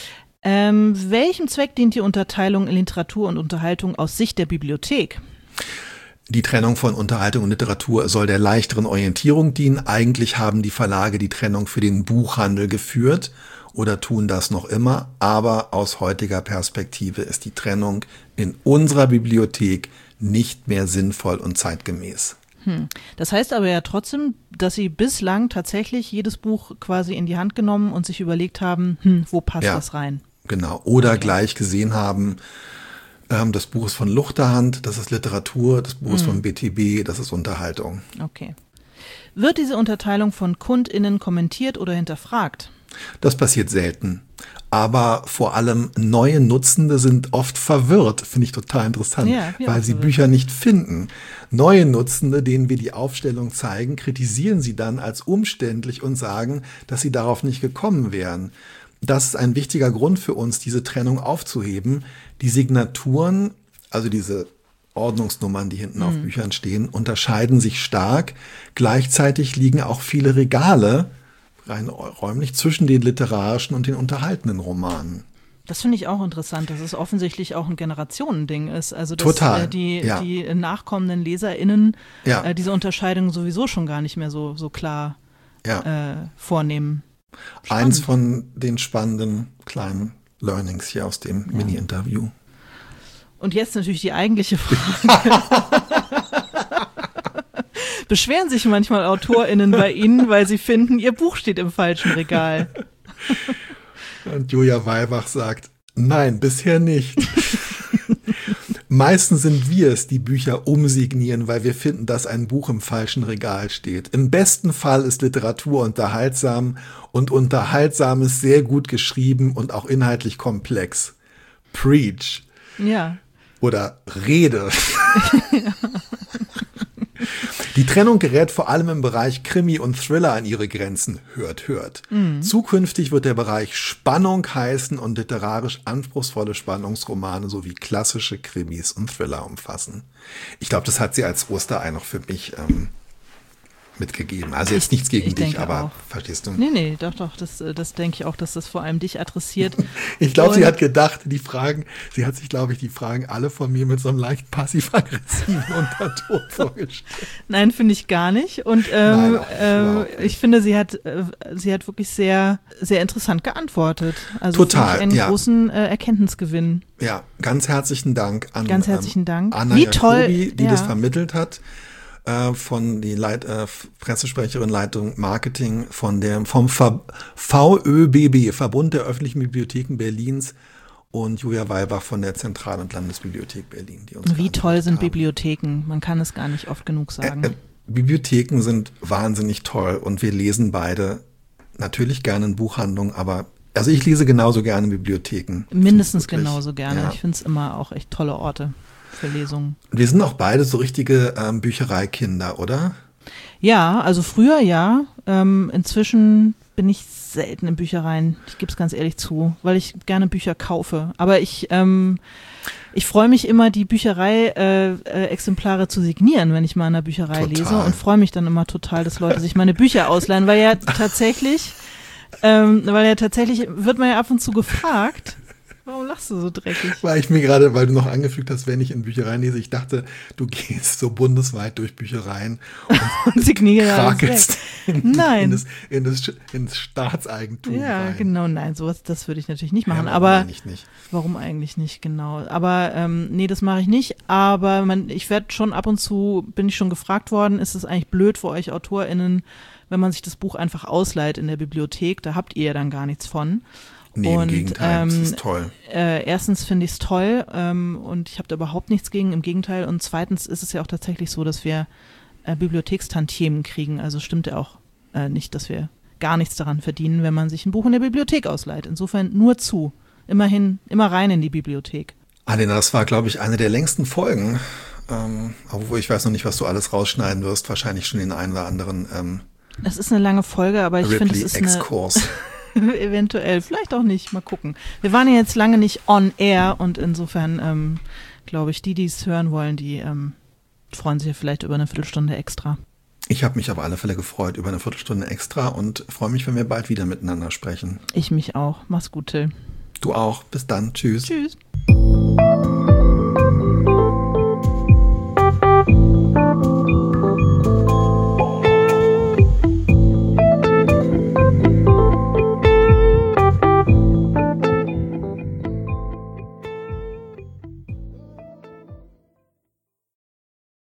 Ähm, welchem Zweck dient die Unterteilung in Literatur und Unterhaltung aus Sicht der Bibliothek? Die Trennung von Unterhaltung und Literatur soll der leichteren Orientierung dienen. Eigentlich haben die Verlage die Trennung für den Buchhandel geführt oder tun das noch immer. Aber aus heutiger Perspektive ist die Trennung in unserer Bibliothek nicht mehr sinnvoll und zeitgemäß. Hm. Das heißt aber ja trotzdem, dass Sie bislang tatsächlich jedes Buch quasi in die Hand genommen und sich überlegt haben, hm, wo passt ja, das rein? Genau. Oder okay. gleich gesehen haben, ähm, das Buch ist von Luchterhand, das ist Literatur, das Buch hm. ist von B T B, das ist Unterhaltung. Okay. Wird diese Unterteilung von KundInnen kommentiert oder hinterfragt? Das passiert selten. Aber vor allem neue Nutzende sind oft verwirrt, finde ich total interessant, ja, weil sie Bücher nicht finden. Neue Nutzende, denen wir die Aufstellung zeigen, kritisieren sie dann als umständlich und sagen, dass sie darauf nicht gekommen wären. Das ist ein wichtiger Grund für uns, diese Trennung aufzuheben. Die Signaturen, also diese Ordnungsnummern, die hinten mhm. auf Büchern stehen, unterscheiden sich stark. Gleichzeitig liegen auch viele Regale rein räumlich zwischen den literarischen und den unterhaltenen Romanen. Das finde ich auch interessant, dass es offensichtlich auch ein Generationending ist. Also dass Total, äh, die, ja. die nachkommenden LeserInnen ja. äh, diese Unterscheidung sowieso schon gar nicht mehr so, so klar ja. äh, vornehmen. Spannend. Eins von den spannenden kleinen Learnings hier aus dem ja. Mini-Interview. Und jetzt natürlich die eigentliche Frage. Beschweren sich manchmal AutorInnen bei Ihnen, weil sie finden, ihr Buch steht im falschen Regal. Und Julia Weilbach sagt, nein, bisher nicht. Meistens sind wir es, die Bücher umsignieren, weil wir finden, dass ein Buch im falschen Regal steht. Im besten Fall ist Literatur unterhaltsam und unterhaltsam ist sehr gut geschrieben und auch inhaltlich komplex. Preach. Ja. Oder Rede. Ja. Die Trennung gerät vor allem im Bereich Krimi und Thriller an ihre Grenzen. Hört, hört. Mhm. Zukünftig wird der Bereich Spannung heißen und literarisch anspruchsvolle Spannungsromane sowie klassische Krimis und Thriller umfassen. Ich glaube, das hat sie als Osterei noch für mich ähm, mitgegeben. Also jetzt nichts gegen ich dich, aber auch. Verstehst du? Nee, nee, doch, doch, das, das denke ich auch, dass das vor allem dich adressiert. Ich glaube, sie hat gedacht, die Fragen, sie hat sich, glaube ich, die Fragen alle von mir mit so einem leicht passiv-aggressiven Unterton vorgestellt. Nein, finde ich gar nicht. Und ähm, Nein, ähm, ich finde, sie hat, äh, sie hat wirklich sehr, sehr interessant geantwortet. Also total, einen ja. großen äh, Erkenntnisgewinn. Ja, ganz herzlichen Dank an ganz herzlichen Dank. Ähm, Anna Wie Jacobi, toll, die ja. das vermittelt hat. Von die Leit, äh, Pressesprecherin Leitung Marketing von der, vom Ver, V Ö B B, Verbund der öffentlichen Bibliotheken Berlins, und Julia Weilbach von der Zentral- und Landesbibliothek Berlin. Die uns Wie toll sind haben. Bibliotheken, man kann es gar nicht oft genug sagen. Äh, äh, Bibliotheken sind wahnsinnig toll und wir lesen beide natürlich gerne in Buchhandlungen, aber also ich lese genauso gerne in Bibliotheken. Mindestens genauso gerne, ja. Ich finde es immer auch echt tolle Orte. für Lesungen. Wir sind auch beide so richtige ähm, Büchereikinder, oder? Ja, also früher ja. Ähm, inzwischen bin ich selten in Büchereien. Ich gebe es ganz ehrlich zu, weil ich gerne Bücher kaufe. Aber ich, ähm, ich freue mich immer, die Bücherei-Exemplare äh, zu signieren, wenn ich mal in einer Bücherei Total. lese und freue mich dann immer total, dass Leute sich meine Bücher ausleihen, weil ja tatsächlich, ähm, weil ja tatsächlich wird man ja ab und zu gefragt. Warum lachst du so dreckig? Weil ich mir gerade, weil du noch angefügt hast, wenn ich in Büchereien lese, ich dachte, du gehst so bundesweit durch Büchereien und, und signiere krakelst in, Nein. In, das, in das, ins Staatseigentum Ja, rein. genau, nein, sowas, das würde ich natürlich nicht machen. Ja, warum aber eigentlich nicht? Warum eigentlich nicht, genau. Aber ähm, nee, das mache ich nicht. Aber man, ich werde schon ab und zu, bin ich schon gefragt worden, ist es eigentlich blöd für euch AutorInnen, wenn man sich das Buch einfach ausleiht in der Bibliothek? Da habt ihr ja dann gar nichts von. Nee, und, im Gegenteil, ähm, das ist toll. Äh, erstens finde ich es toll ähm, und ich habe da überhaupt nichts gegen, im Gegenteil. Und zweitens ist es ja auch tatsächlich so, dass wir äh, Bibliothekstantiemen kriegen. Also stimmt ja auch äh, nicht, dass wir gar nichts daran verdienen, wenn man sich ein Buch in der Bibliothek ausleiht. Insofern nur zu. Immerhin, immer rein in die Bibliothek. Alena, das war, glaube ich, eine der längsten Folgen. Ähm, obwohl ich weiß noch nicht, was du alles rausschneiden wirst. Wahrscheinlich schon den einen oder anderen ähm, Es ist eine lange Folge, aber ich finde, es ist Ripley-Exkurs. eine eventuell, vielleicht auch nicht, mal gucken. Wir waren ja jetzt lange nicht on air und insofern ähm, glaube ich, die, die es hören wollen, die ähm, freuen sich ja vielleicht über eine Viertelstunde extra. Ich habe mich auf alle Fälle gefreut über eine Viertelstunde extra und freue mich, wenn wir bald wieder miteinander sprechen. Ich mich auch. Mach's gut, Till. Du auch. Bis dann. Tschüss. Tschüss.